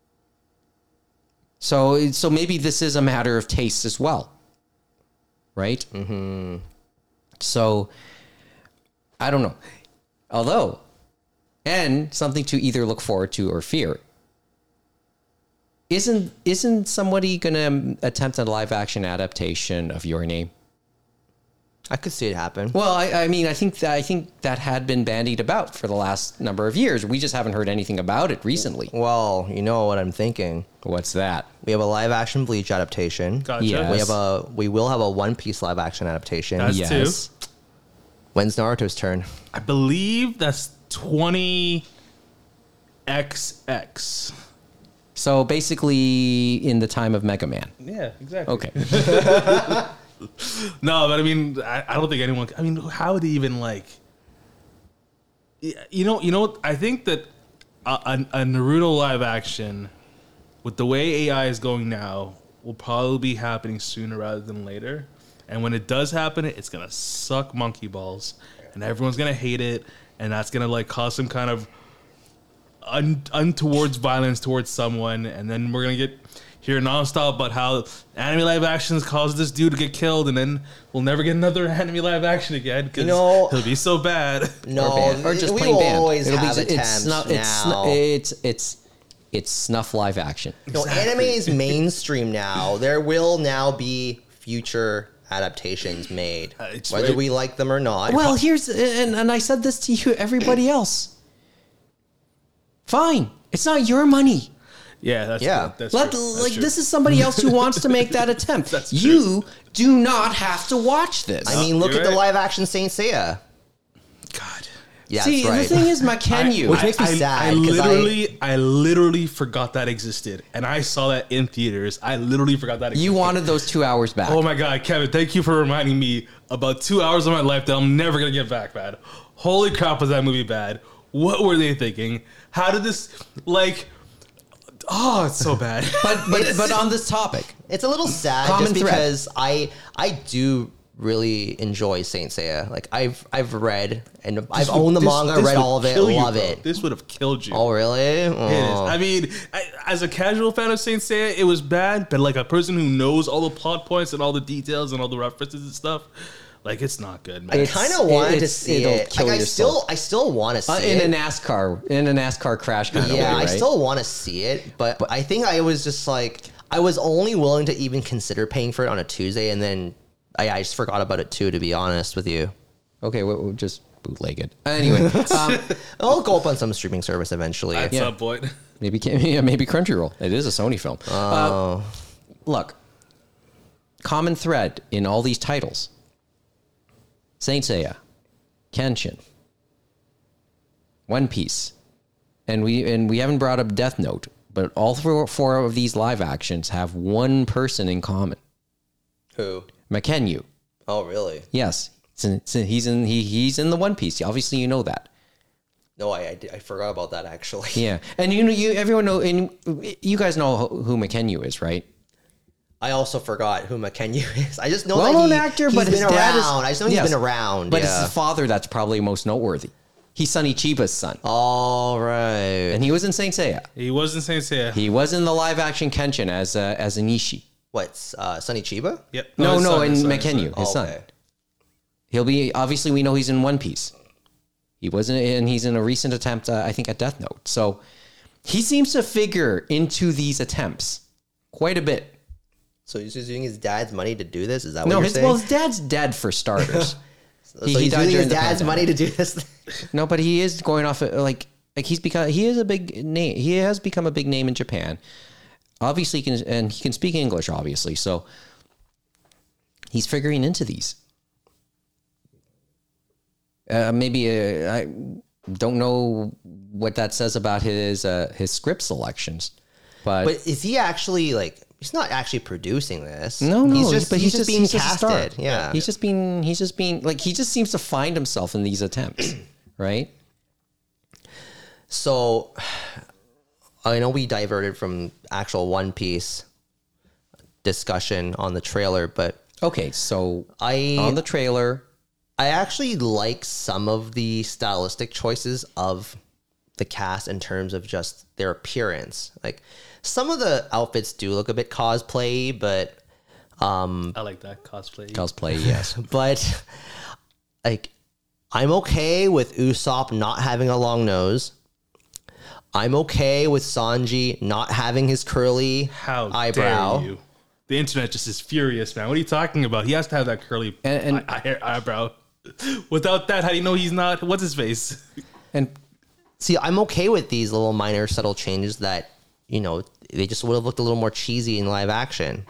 So, so maybe this is a matter of taste as well, right? Mm-hmm. So, I don't know. Although, and something to either look forward to or fear. Isn't isn't somebody going to attempt a live action adaptation of Your Name? I could see it happen. Well, I, I mean, I think that I think that had been bandied about for the last number of years. We just haven't heard anything about it recently. Well, you know what I'm thinking. What's that? We have a live action Bleach adaptation. Gotcha. Yes. We have a we will have a One Piece live action adaptation. That's Yes. two. When's Naruto's turn? I believe that's twenty X X. So basically, in the time of Mega Man. Yeah, exactly. Okay. No, but I mean, I, I don't think anyone. I mean, how would he even like? You know, you know. What? I think that a, a, a Naruto live action, with the way A I is going now, will probably be happening sooner rather than later. And when it does happen, it's gonna suck monkey balls, and everyone's gonna hate it, and that's gonna like cause some kind of un, untowards violence towards someone, and then we're gonna get hear nonstop about how anime live actions caused this dude to get killed, and then we'll never get another anime live action again because You know- he'll be so bad. No, or, ban- or just we plain will banned. always It'll have be, attempts it's, snuff, it's, now. snu- it's it's it's snuff live action. No, anime is mainstream now. There will now be future adaptations made, Uh, it's whether right- we like them or not. Well, here's and, and I said this to you, everybody else. Fine, it's not your money. Yeah, that's Yeah. true. That's Let true. That's like true. this is somebody else who wants to make that attempt. That's true. You do not have to watch this. I mean, look You're at the right. live action Saint Seiya. God. Yeah, See, that's right. the thing is, McKenyu. Which makes me I, sad, I 'cause I- literally, I, literally forgot that existed, and I saw that in theaters. I literally forgot that. you existed. wanted those two hours back. Oh my god, Kevin! Thank you for reminding me about two hours of my life that I'm never gonna get back. Bad. Holy crap, was that movie bad? What were they thinking? How did this like? Oh, it's so bad. But but but on this topic, It's a little sad Common just thread. because I I do really enjoy Saint Seiya. Like I've I've read and I've owned the This- manga, this read would all of it, kill you, love bro. it. This would have killed you. Oh really? It is. Oh. I mean, I, as a casual fan of Saint Seiya, it was bad. But like a person who knows all the plot points and all the details and all the references and stuff, like it's not good, man. I It's- kind of wanted to it's- see it'll it. kill Like I your still soul. I still want to see uh, in it. a NASCAR in a NASCAR crash kind of way, yeah, I right? still want to see it, but, I think I was just like I was only willing to even consider paying for it on a Tuesday, and then I, I just forgot about it too. To be honest with you, Okay, we'll, we'll just bootleg it anyway. Um, I'll go up on some streaming service eventually. At yeah. some point. maybe yeah, maybe Crunchyroll. It is a Sony film. Uh, look, common thread in all these titles: Saint Seiya, Kenshin, One Piece, and we and we haven't brought up Death Note, but all four, four of these live actions have one person in common: Who? McKenyu. Oh really? Yes, so- so he's in he he's in the One Piece. Obviously, you know that. No, I I, did- I forgot about that actually. Yeah, and you know you everyone know and you guys know who who McKenyu is, right? I also forgot who McKenyu is. I just know Well-known that he, actor, he's but been his around. dad is- I just know he's yes, been around. But yeah. it's his father that's probably most noteworthy. He's Sonny Chiba's son, All right. and he was in Saint Seiya. He wasn't Saint Seiya. He was in the live action Kenshin as uh, as Anishi. What's uh, Sonny Chiba? Yep. No, his no, son, in his son, his McKenyu, son. his Oh, son. okay. He'll be obviously we know he's in One Piece. He wasn't, and he's in a recent attempt, uh, I think, at Death Note. So he seems to figure into these attempts quite a bit. So he's using his dad's money to do this? Is that what No, you're his saying? well, his dad's dead for starters. so he- he he's died using during his the dad's pandemic. money to do this. No, but he is going off uh, like like he's become he is a big name. He has become a big name in Japan. Obviously, he can and he can speak English. Obviously, so he's figuring into these. Uh, maybe uh, I don't know what that says about his uh, his script selections, but, But is he actually like? He's not actually producing this. no, no, he's just but he's, just being he's just a star. casted. Yeah. he's just being he's just being like he just seems to find himself in these attempts, right? So I know we diverted from actual One Piece discussion on the trailer, but Okay, so I on the trailer. I actually like some of the stylistic choices of the cast in terms of just their appearance. Like some of the outfits do look a bit cosplay, but um I like that cosplay. Cosplay, yes. but like I'm okay with Usopp not having a long nose. I'm okay with Sanji not having his curly How eyebrow. dare you? the internet just is furious, man. What are you talking about? He has to have that curly And- and- eye- eye- eyebrow. Without that, how do you know he's not? What's his face? And See, I'm okay with these little minor subtle changes that, you know, they just would have looked a little more cheesy in live action.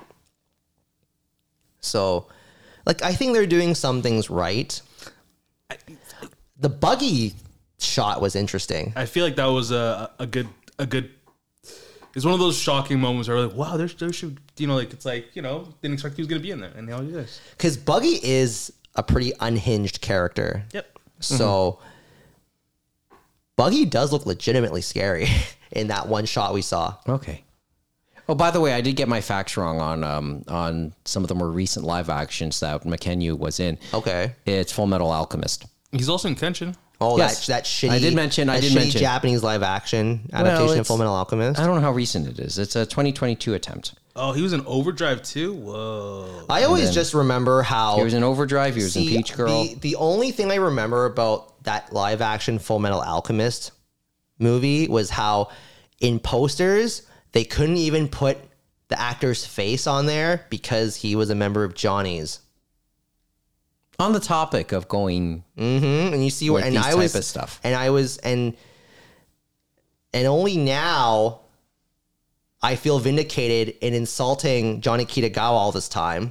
So, like, I think they're doing some things right. The buggy shot was interesting. I feel like that was a a good a good. It's one of those shocking moments where we're like, wow, there's there should you know like it's like you know didn't expect he was gonna be in there, and now he is. Because Buggy is a pretty unhinged character. Yep. So, Buggy does look legitimately scary in that one shot we saw. okay. Oh, by the way, I did get my facts wrong on um on some of the more recent live actions that McKenna was in. Okay. It's Full Metal Alchemist. He's also in Kenshin. Oh, Yes. that that shitty. I did mention- I that did shitty mention- Japanese live action adaptation of it's- Full Metal Alchemist. I don't know how recent it is. It's a twenty twenty-two attempt. Oh, he was in Overdrive too. Whoa. I always then- just remember how He was in Overdrive. He was in See, Peach Girl. The, the only thing I remember about that live action Full Metal Alchemist movie was how in posters they couldn't even put the actor's face on there because he was a member of Johnny's. On the topic of going Mm-hmm. And you see with what and these I type was of stuff. and I was and and only now I feel vindicated in insulting Johnny Kitagawa all this time.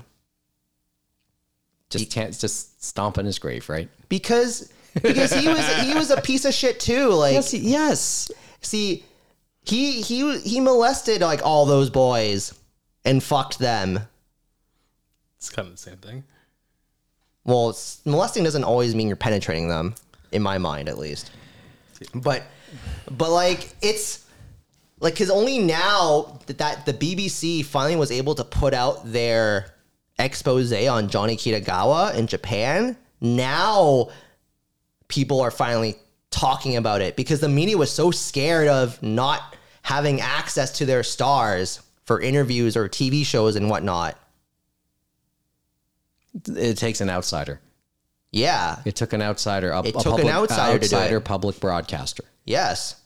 Just can't just stomp in his grave, right? Because because he was he was a piece of shit too. Like Yes, yes. see, he he he molested like all those boys and fucked them. It's kind of the same thing. Well, it's, molesting doesn't always mean you're penetrating them, in my mind at least. But but like it's like because only now that, that the B B C finally was able to put out their expose on Johnny Kitagawa in Japan. Now people are finally talking about it because the media was so scared of not having access to their stars for interviews or T V shows and whatnot. It takes an outsider. Yeah. It took an outsider. A, It a took an public, outsider to do outsider it. public broadcaster. Yes.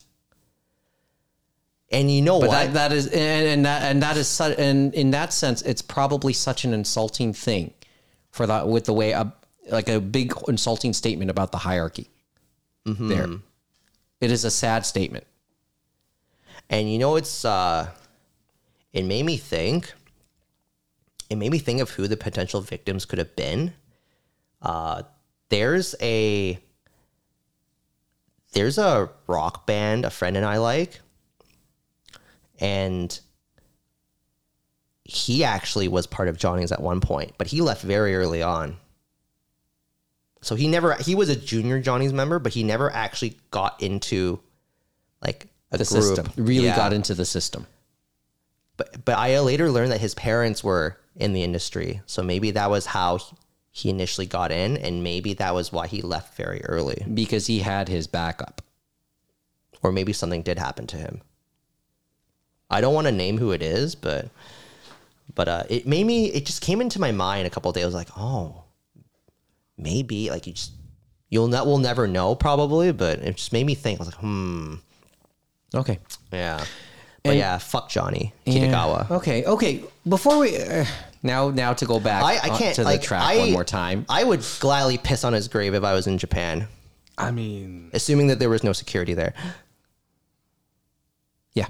And you know But what? that, that is and, and that and that is such and in that sense, it's probably such an insulting thing for that with the way a like a big insulting statement about the hierarchy. Mm-hmm. There, it is a sad statement. And you know, it's uh, it made me think. It made me think of who the potential victims could have been. Uh, there's a there's a rock band a friend and I like, and he actually was part of Johnny's at one point, but he left very early on. So he never he was a junior Johnny's member, but he never actually got into like a The group. system really Yeah. got into the system. But but I later learned that his parents were in the industry, so maybe that was how he initially got in, and maybe that was why he left very early, Because he had his backup. or maybe something did happen to him. I don't want to name who it is, but but uh, it made me. It just came into my mind a couple of days. I was like, oh, maybe like you just you'll not we'll never know probably, but it just made me think. I was like, hmm, Okay. yeah. But And- yeah, fuck Johnny Kitagawa. Yeah. Okay. Okay. Before we uh, now now to go back I, I on- can't to the like, track I, one more time. I would gladly piss on his grave if I was in Japan, I mean, assuming that there was no security there. Yeah.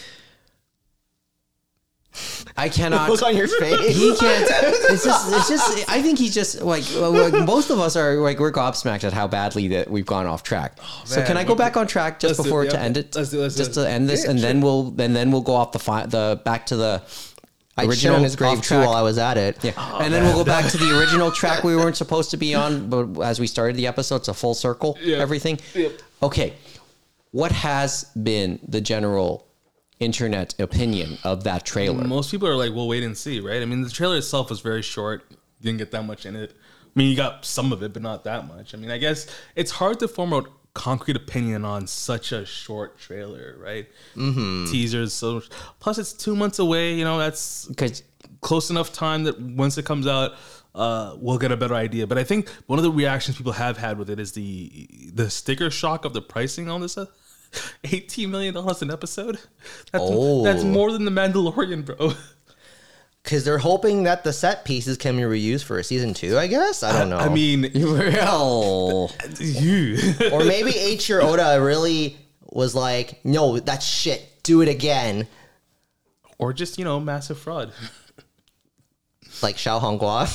I cannot. Look on your face. He can't. It's just. It's just. I think he's just like, like most of us are. Like we're gobsmacked at how badly that we've gone off track. so man. can I go back on track just Let's do- before yeah, to end it? let's do- let's do just it. to end this, Yeah, and sure. then we'll and then we'll go off the fi- the back to the I shit original on his grave off too track. while I was at it. Yeah, and then we'll go back to the original track we weren't supposed to be on, but as we started the episode, it's a full circle. Yeah. Everything. Yep. Okay, what has been the general internet opinion of that trailer? most people are like, we'll wait and see, right? I mean, the trailer itself was very short. You didn't get that much in it. I mean, you got some of it, but not that much. I mean, I guess it's hard to form a concrete opinion on such a short trailer, right? Mm-hmm. Teasers. So plus, it's two months away. You know, that's Because close enough time that once it comes out, uh, we'll get a better idea. But I think one of the reactions people have had with it is the the sticker shock of the pricing on this. Uh, eighteen million dollars an episode. That's, Oh. that's more than the Mandalorian, bro. Because they're hoping that the set pieces can be reused for a season two, I guess. I don't know. I mean, Well, or maybe Eiichiro Oda really was like, no, that's shit. Do it again. or just, you know, massive fraud. Like Xiao Honghua.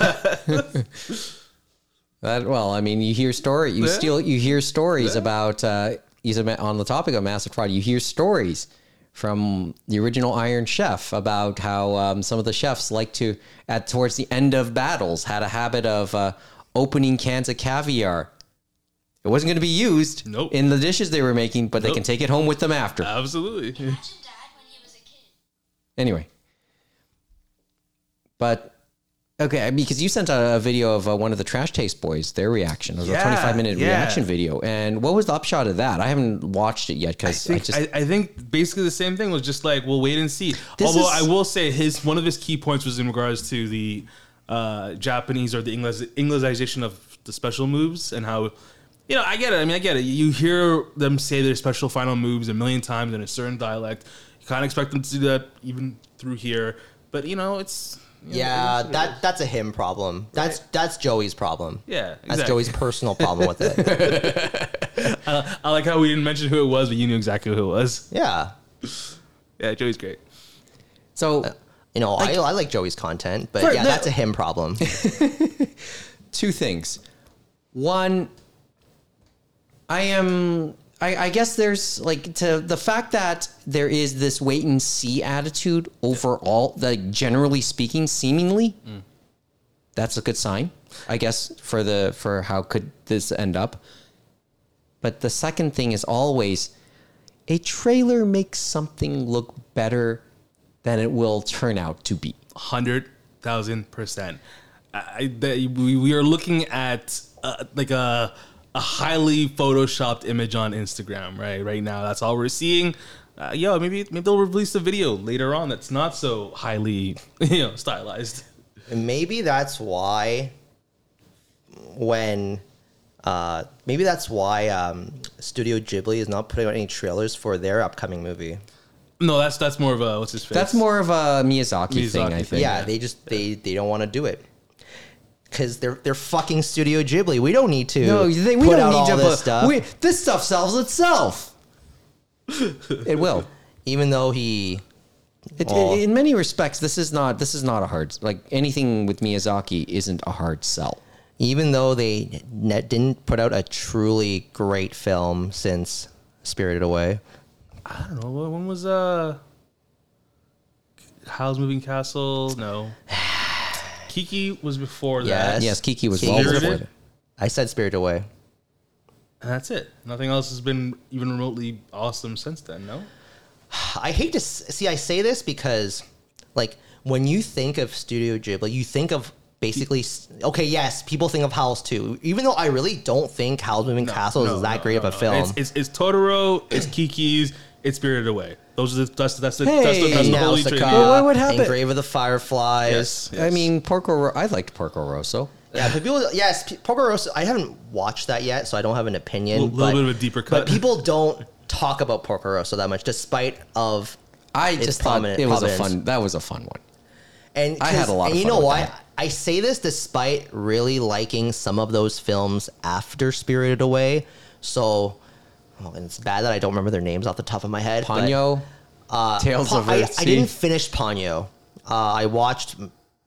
that well, I mean, you hear story, you Yeah. still you hear stories about. Uh, you said on the topic of massive fraud, you hear stories from the original Iron Chef about how um, some of the chefs like to, at towards the end of battles, had a habit of uh, opening cans of caviar. It wasn't going to be used Nope. in the dishes they were making, but they Nope. can take it home with them after. Absolutely. Imagine Dad when he was a kid. Anyway, but okay, because you sent a, a video of uh, one of the Trash Taste Boys, their reaction. It was a Yeah, twenty-five minute yeah. reaction video. And what was the upshot of that? I haven't watched it yet I because I, think, just. I, I think basically the same thing was just like, we'll wait and see. This Although is- I will say his one of his key points was in regards to the uh, Japanese or the English Englishization of the special moves and how, you know, I get it. I mean, I get it. You hear them say their special final moves a million times in a certain dialect. You kind of expect them to do that even through here. But, you know, it's... you know, Yeah, it is what it that is. that's a him problem. That's that's Joey's problem. Yeah, That's exactly. Joey's personal problem with it. Uh, I like how we didn't mention who it was, but you knew exactly who it was. Yeah. Yeah, Joey's great. so, You know, I, I like Joey's content, but For yeah, the- that's a him problem. two things. One, I am. I, I guess there's like to the fact that there is this wait and see attitude overall, like generally speaking, seemingly, that's a good sign, I guess, for the for how could this end up. But the second thing is always a trailer makes something look better than it will turn out to be. Hundred thousand percent. I that we, we are looking at uh, like a a highly photoshopped image on Instagram, right? Right now, that's all we're seeing. Uh, yo, maybe maybe they'll release a video later on that's not so highly, you know, stylized. And maybe that's why when uh, maybe that's why um, Studio Ghibli is not putting out any trailers for their upcoming movie. No, that's that's more of a what's his face. That's more of a Miyazaki, thing, Miyazaki I thing. think. Yeah, they just they they don't want to do it because they're they're fucking Studio Ghibli. We don't need to. No, they, we put don't out need all to this put stuff. We, this stuff sells itself. It will. Even though he, It, Aw. in many respects, this is not this is not a hard like anything with Miyazaki isn't a hard sell. even though they ne- didn't put out a truly great film since Spirited Away. I don't know. When was uh Howl's Moving Castle? No. Kiki was before that. Yes. Yes, Kiki was Kiki well was before it? that. I said Spirited Away. And that's it. Nothing else has been even remotely awesome since then, no? I hate to s- see. I say this because, like, when you think of Studio Ghibli, you think of basically. s- Okay, yes, people think of Howl's too. Even though I really don't think Howl's Moving Castle is that great of a film. It's, it's, it's Totoro, it's Kiki's, it's Spirited Away. Those are the that's that's the Hey, that's the, that's the holy Nausicaa, trinity. Well, what would happen? and Grave of the Fireflies. Yes, I yes. mean, Porco. Ro- I liked Porco Rosso. Yeah, but people. Yes, P- Porco Rosso. I haven't watched that yet, so I don't have an opinion. A little but, bit of a deeper cut. But people don't talk about Porco Rosso that much, despite of. I Its just thought prominent- it was a prominence. fun. That was a fun one. And I had a lot And of you fun know with why? that. I say this despite really liking some of those films after Spirited Away. So, oh, and it's bad that I don't remember their names off the top of my head. but, Ponyo, uh, Tales Pa- of I, Earthsea. I didn't finish Ponyo. Uh, I watched.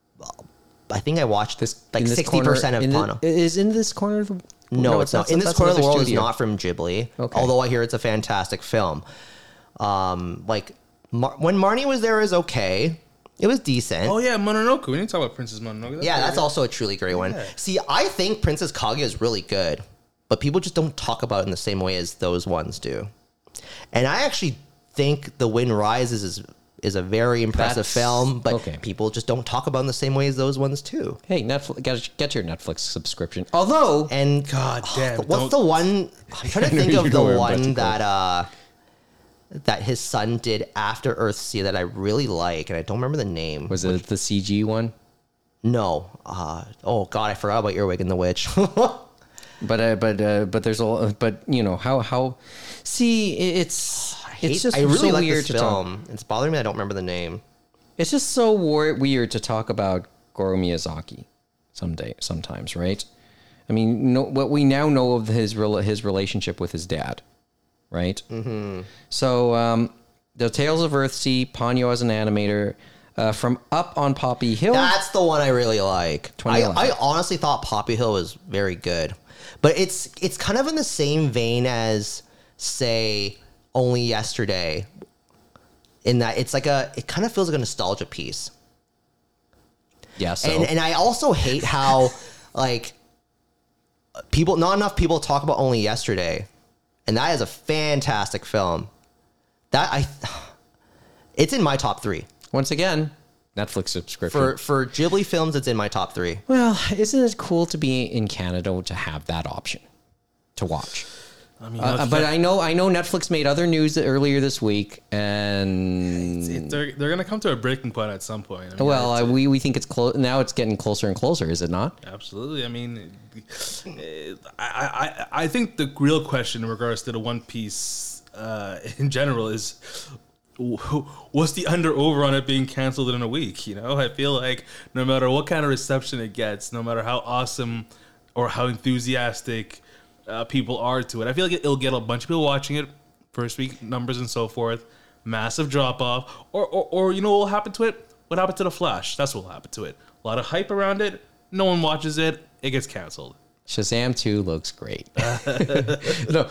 I think I watched this like in this sixty percent of corner- in Ponyo. the- Is in this corner of the No, it's not. In this corner of the world is studio. not from Ghibli. Okay. Although I hear it's a fantastic film. Um, like Mar- when Marnie was there is okay. It was decent. Oh yeah, Mononoke. We didn't talk about Princess Mononoke. yeah, pretty that's good. also a truly great one. Yeah. See, I think Princess Kaguya is really good, but people just don't talk about it in the same way as those ones do. And I actually think The Wind Rises is is a very impressive That's- film, but okay. people just don't talk about it in the same way as those ones too. Hey, Netflix, get, get your Netflix subscription. Although, And God damn, what's don't- the one? I'm trying to I knew think you of were the going about to one go. that uh, that his son did after Earthsea that I really like, and I don't remember the name. was it the C G one? No. Uh, oh God, I forgot about Earwig and the Witch. But uh, but uh, but there's a but you know how how see it- it's Hate- it's just I really so like weird this to talk. film. It's bothering me. I don't remember the name. It's just so war- weird to talk about Goro Miyazaki someday, sometimes, right? I mean, no, what we now know of his rela- his relationship with his dad, right? Mm-hmm. So, um, the Tales of Earthsea, Ponyo as an animator, uh, from Up on Poppy Hill. That's the one I really like. I, twenty eleven. I honestly thought Poppy Hill was very good, but it's it's kind of in the same vein as, say, Only Yesterday, in that it's like a it kind of feels like a nostalgia piece. Yeah, so And and I also hate how like people not enough people talk about Only Yesterday, and that is a fantastic film. That I it's in my top three. once again, Netflix subscription. For for Ghibli films, it's in my top three. Well, isn't it cool to be in Canada to have that option to watch? I mean, Uh, but I know I know Netflix made other news earlier this week, and it, they're they're gonna come to a breaking point at some point. I mean, well, it's- uh, we we think it's close now. It's getting closer and closer, is it not? absolutely. I mean, I, I I think the real question in regards to the One Piece uh, in general is, what's the under over on it being canceled in a week? You know, I feel like no matter what kind of reception it gets, no matter how awesome or how enthusiastic uh, people are to it, I feel like it'll get a bunch of people watching it, first week numbers and so forth, massive drop off, or, or or you know what will happen to it? What happened to the Flash? That's what will happen to it. A lot of hype around it. No one watches it. It gets canceled. Shazam two looks great. no,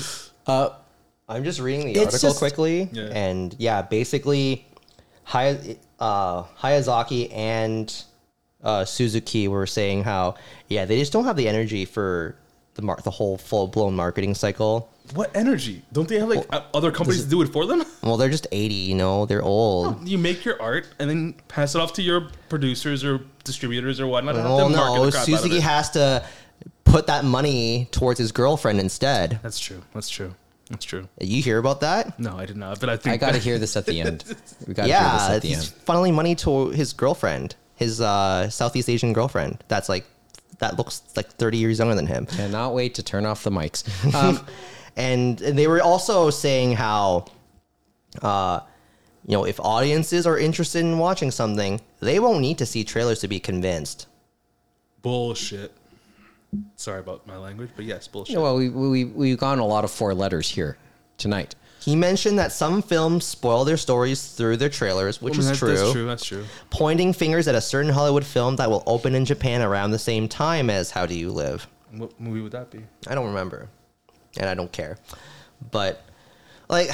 I'm just reading the It's article just- quickly, Yeah. and yeah, basically, Hay- uh, Hayazaki and uh, Suzuki were saying how yeah they just don't have the energy for the mar- the whole full blown marketing cycle. What energy? Don't they have like uh, other companies to do it for them? Well, they're just eighty, you know, they're old. You make your art and then pass it off to your producers or distributors or whatnot. and have Oh them market no, the crap out of Suzuki it. has to put that money towards his girlfriend instead. That's true. That's true. That's true. You hear about that? No, I did not. But I think I got to that- hear this at the end. We got to hear this Yeah, at the he's end. funneling money to his girlfriend, his uh, Southeast Asian girlfriend. That's like that looks like thirty years younger than him. Cannot wait to turn off the mics. Um, And they were also saying how, uh, you know, if audiences are interested in watching something, they won't need to see trailers to be convinced. bullshit. Sorry about my language, but yes, bullshit. well, we we we've gone a lot of four letters here tonight. He mentioned that some films spoil their stories through their trailers, which I mean, is that- true, That's true. That's true. pointing fingers at a certain Hollywood film that will open in Japan around the same time as How Do You Live? What movie would that be? I don't remember, and I don't care. But like,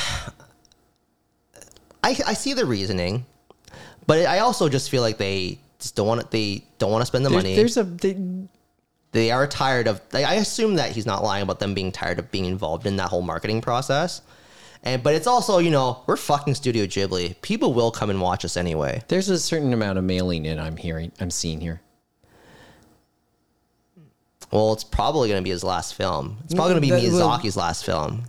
I I see the reasoning, but I also just feel like they just don't want they don't want to spend the There's, money. there's a they, They are tired of. I I assume that he's not lying about them being tired of being involved in that whole marketing process. And but it's also, you know, we're fucking Studio Ghibli. People will come and watch us anyway. there's a certain amount of mailing in. I'm hearing. I'm seeing here. Well, it's probably going to be his last film. It's probably going to be That- well- Miyazaki's last film.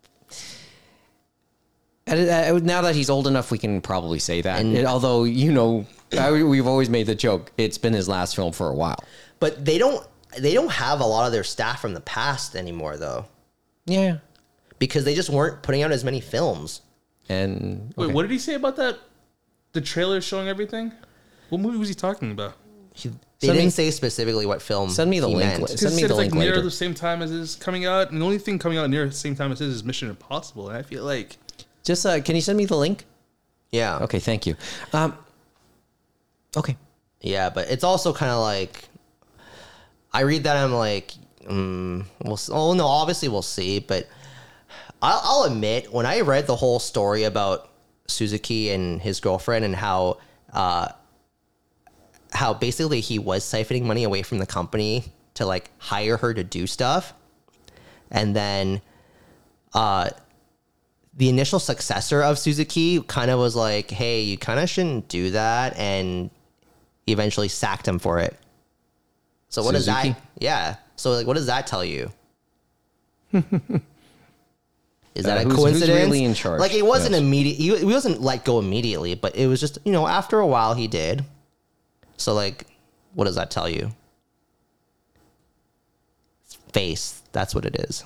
And, uh, now that he's old enough, we can probably say that. And- And although you know, I, we've always made the joke. It's been his last film for a while. But they don't they don't have a lot of their staff from the past anymore though, Yeah. because they just weren't putting out as many films. And Wait, okay. what did he say about that? The trailer showing everything? What movie was he talking about? He, they Send didn't me- say specifically what film. Send me the he link. meant. Send Because me it's the like link near later. the same time as his coming out, and the only thing coming out near the same time as his is Mission Impossible, and I feel like Just uh, can you send me the link? Yeah. Okay, thank you. Um, okay. Yeah, but it's also kind of like I read that I'm like, mm, we'll. s- Oh no, obviously we'll see. But I'll, I'll admit, when I read the whole story about Suzuki and his girlfriend and how, uh, how basically he was siphoning money away from the company to like hire her to do stuff, and then, uh. The initial successor of Suzuki kind of was like, "Hey, you kind of shouldn't do that," and eventually sacked him for it. So what does Suzuki? that? Yeah. So like, what does that tell you? Is that Uh, a who's- who's coincidence? really in charge? Like it wasn't Yes. immediate. He, he wasn't let go immediately, but it was just, you know, after a while he did. So like, what does that tell you? Face. That's what it is.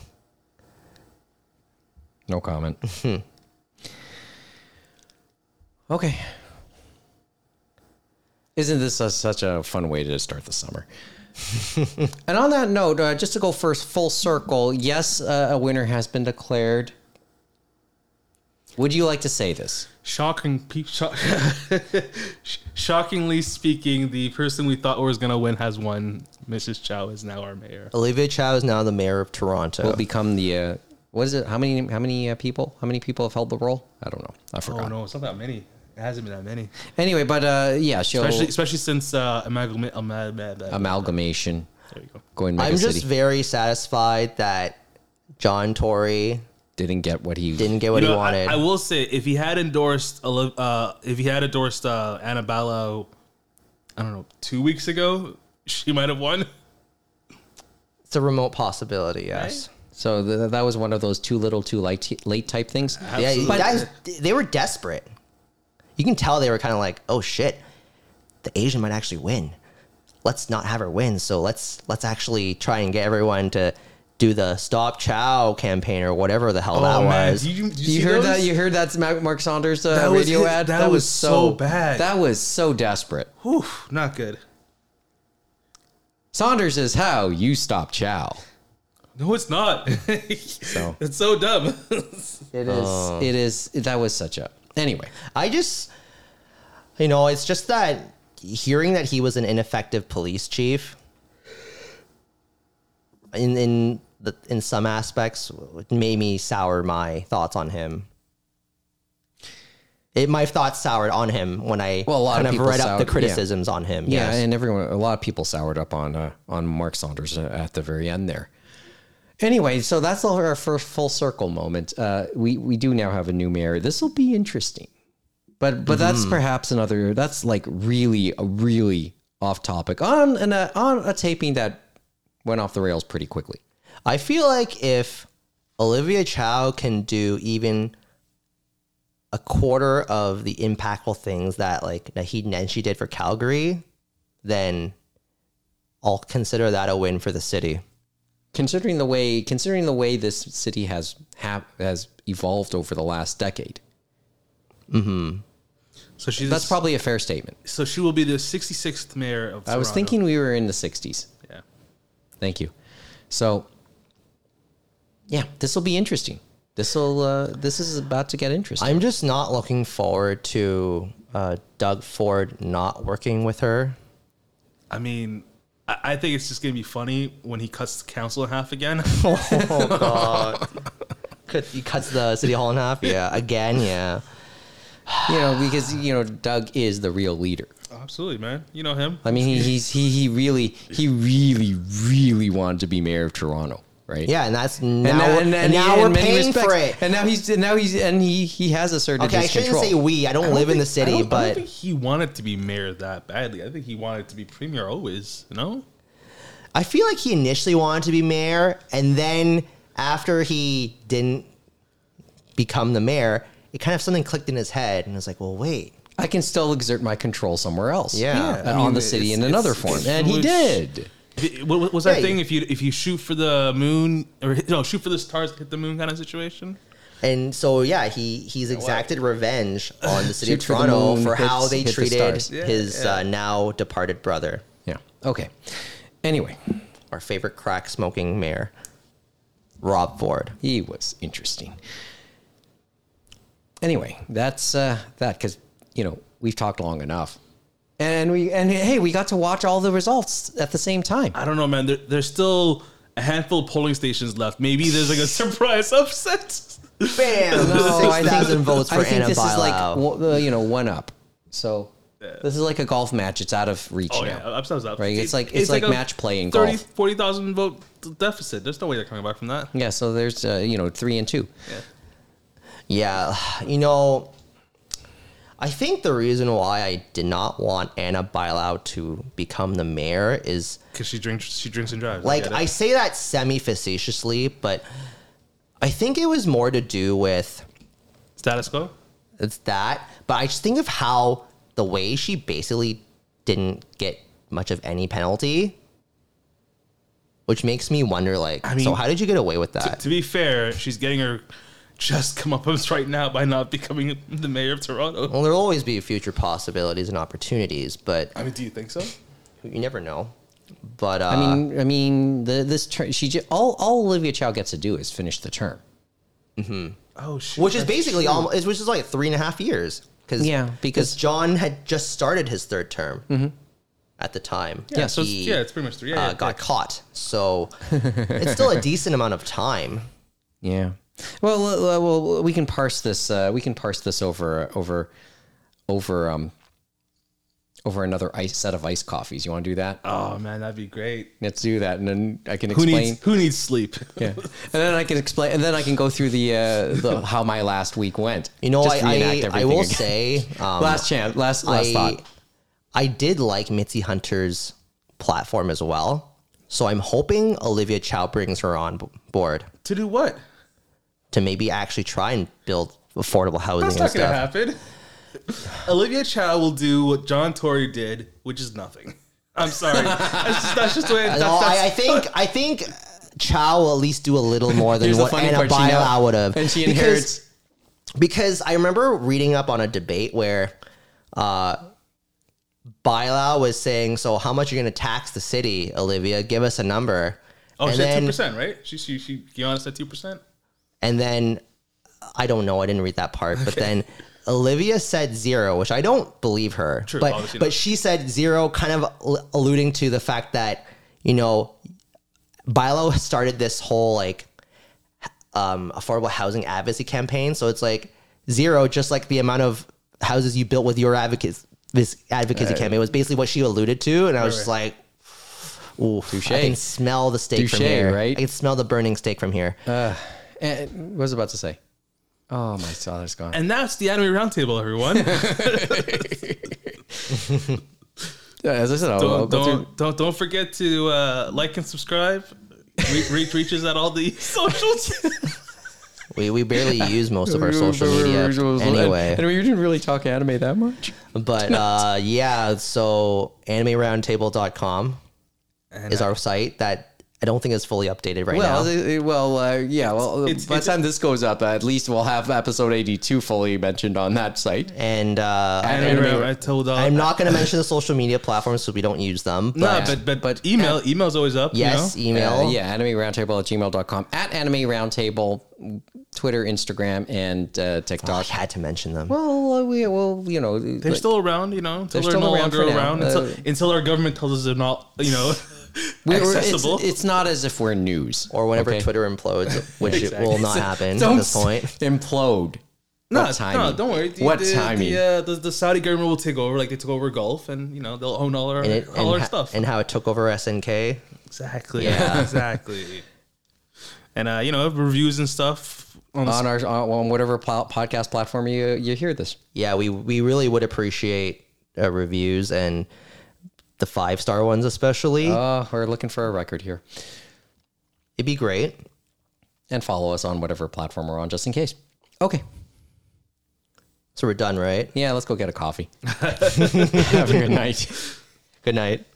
No comment. Okay. Isn't this a, such a fun way to start the summer? And on that note, uh, just to go first full circle, yes, uh, a winner has been declared. Would you like to say this? Shocking, pe- shock, shockingly speaking, the person we thought was going to win has won. Missus Chow is now our mayor. Olivia Chow is now the mayor of Toronto. Will become the uh, what is it? How many how many uh, people? How many people have held the role? I don't know. I forgot. Oh no, it's not that many. It hasn't been that many. Anyway, but uh, yeah, she'll Especially, especially since uh, amalgam- amal- amalgamation. There you go. Going Mega I'm City. just very satisfied that John Tory Didn't get what he didn't get what You know, he wanted. I, I will say, if he had endorsed, Oliv- uh, if he had endorsed uh, Annabella, I don't know, two weeks ago, she might have won. it's a remote possibility, yes. So th- that was one of those too little, too late, late type things. Yeah, Absolutely. guys, they were desperate. You can tell they were kind of like, "Oh shit, the Asian might actually win. Let's not have her win. So let's let's actually try and get everyone to do the Stop Chow campaign or whatever the hell that Oh man, was." did you, did you, You see heard those? that? You heard that's Ma- Mark Saunders' uh, That was radio his- ad. that was so bad. That was so desperate. Whew, not good. Saunders is how you stop Chow. No, it's not. So It's so dumb. it is. It is. That was such a. Anyway, I just, you know, it's just that hearing that he was an ineffective police chief in in the in some aspects made me sour my thoughts on him. It my thoughts soured on him when I Well, a lot kind of of, people read up the soured- criticisms on him. yeah, yes. and everyone, a lot of people soured up on uh, on Mark Saunders uh, at the very end there. Anyway, so that's our first full circle moment. Uh, we we do now have a new mayor. This will be interesting, but but that's perhaps another. That's like really a really off topic on an uh, on a taping that went off the rails pretty quickly. I feel like if Olivia Chow can do even a quarter of the impactful things that like Naheed Nenshi did for Calgary, then I'll consider that a win for the city. Considering the way considering the way this city has ha- has evolved over the last decade, So she's that's probably a fair statement. so she will be the sixty-sixth mayor of Toronto. I was thinking we were in the sixties. Yeah. Thank you. So, yeah, this will be interesting. This will. Uh, this is about to get interesting. I'm just not looking forward to uh, Doug Ford not working with her. I mean, I, I think it's just gonna be funny when he cuts the council in half again. Oh God! Cut, he cuts the city hall in half. Yeah, again. Yeah. you know, because you know Doug is the real leader. Absolutely, man. You know him. I mean, he, he's he he really he really really wanted to be mayor of Toronto, right? Yeah, and that's now, And now, we're, and, and and now he- we're in many paying respects- for it. And now he's and now he's and he he has asserted Okay, I his shouldn't control. say we. I don't, I don't live in the think- I city, don't- I don't but think he wanted to be mayor that badly. I think he wanted to be premier always. You know. I feel like he initially wanted to be mayor, and then after he didn't become the mayor, it kind of something clicked in his head, and it's like, well, wait. I can still exert my control somewhere else. Yeah. uh, I on mean, the city it's- in it's- another form, it's and he foolish. did. What what was that Yeah, thing? you- If you if you shoot for the moon or hit- no shoot for the stars, hit the moon kind of situation. And so, yeah, he he's exacted revenge on the city of Shoot for the Toronto moon, for hit- how they hit the treated stars. Yeah, his yeah. Uh, now departed brother, Yeah. Okay. Anyway, our favorite crack smoking mayor, Rob Ford. he was interesting. Anyway, that's uh, that because you know we've talked long enough, and we and hey, we got to watch all the results at the same time. I don't know, man. There, there's still a handful of polling stations left. Maybe there's like a surprise upset. Bam! No, I Six thousand think, votes for I think Anna this is like Bailão. one- uh, you know one up. So this is like a golf match. It's out of reach Oh now. yeah, upset's up. Right, it's like- it's like a match play in thirty, golf. forty thousand vote deficit. There's no way they're coming back from that. Yeah. So there's uh, you know three and two. Yeah, you know, I think the reason why I did not want Anna Bailão to become the mayor is Because she drinks, she drinks and drives. like get it. I say that semi facetiously, but I think it was more to do with status quo. it's that. But I just think of how the way she basically didn't get much of any penalty, which makes me wonder, like, I mean, so how did you get away with that? To be fair, she's getting her, just comeuppance right now by not becoming the mayor of Toronto. Well, there'll always be future possibilities and opportunities, but I mean, do you think so? you never know. But uh, I mean, I mean, the this term, she just, all all Olivia Chow gets to do is finish the term. Oh, shit. which is that's basically true. almost, which is like three and a half years. Cause, Yeah, because- John had just started his third term at the time. Yeah, so it's, he, yeah, it's pretty much three. Yeah, uh, yeah, got yeah. caught. So it's still a decent amount of time. Yeah. Well, uh, well, we can parse this. Uh, we can parse this over over over um over another ice set of iced coffees. You want to do that? Oh man, that'd be great. Let's do that, and then I can Who explain. needs who needs sleep? Yeah, and then I can explain, and then I can go through the uh, the how my last week went. You know, Just I, reenact I, I everything will again. say, um, last chance, last last I, thought. I did like Mitzi Hunter's platform as well. So I'm hoping Olivia Chow brings her on b- board To do what? to maybe actually try and build affordable housing That's and not stuff. gonna happen. Olivia Chow will do what John Tory did, which is nothing. I'm sorry. That's just, that's just the way. That's, No, that's, I, I think I think Chow will at least do a little more than Here's the what funny Anna part, she now- Bailao would have. and she Because- inherits. Because I remember reading up on a debate where uh, Bailao was saying, "So how much are you going to tax the city, Olivia? Give us a number." oh, and she had then, two percent, right? She she she. Gianna said two percent. and then I don't know. I didn't read that part, but then Olivia said zero, which I don't believe her. True, but obviously but not. she said zero, kind of al- alluding to the fact that you know, Bailao started this whole like um, affordable housing advocacy campaign. So it's like zero, just like the amount of houses you built with your advocates. This advocacy campaign was basically what she alluded to, and I was Right, just like, "Ooh, Touche. I can smell the steak from Touche, here. right? I can smell the burning steak from here." Uh, and, what was I about to say? Oh, my father's gone. And that's the Anime Roundtable, everyone. Yeah, as I said, I'll, I'll don't, go through. don't, don't don't forget to uh, like and subscribe. Re- reach reaches at all the socials. We we barely use most of our social media anyway. And we didn't really talk anime that much. But uh, yeah, so anime roundtable dot com is our site that I don't think is fully updated right Well, now. it- it- well, uh, yeah. Well, It's- by the it's- time this goes up, at least we'll have episode eighty-two fully mentioned on that site. And uh, Anime anime- I told uh, I'm not going to mention the social media platforms because we don't use them. But No, but, but but email email's always up. yes, you know? email. Uh, yeah, anime roundtable at gmail dot com, at anime roundtable, Twitter, Instagram, and uh, Oh, I TikTok. had to mention them. Well, uh, we well, you know, They're like, still around, you know, until They're they're, still no around longer for now. around. Until, Uh, until our government tells us they're not, you know, we- we're- accessible. It's, it's not as if we're news Or whenever okay? Twitter implodes, which it will not happen at Don't this point. implode. no, What timing? no, don't worry. The, What the, timing? The, uh, the, the Saudi government will take over, like they took over Gulf, and you know they'll own all our And, it, all and, our ha- stuff. and how it took over S N K. Exactly. Yeah. exactly. And uh, you know, reviews and stuff on, on our on whatever pl- podcast platform you you hear this. Yeah, we, we really would appreciate uh, reviews and the five star ones especially. Uh, we're looking for a record here. It'd be great. And follow us on whatever platform we're on, just in case. Okay. So we're done, right? Yeah, let's go get a coffee. Have a good night. Good night.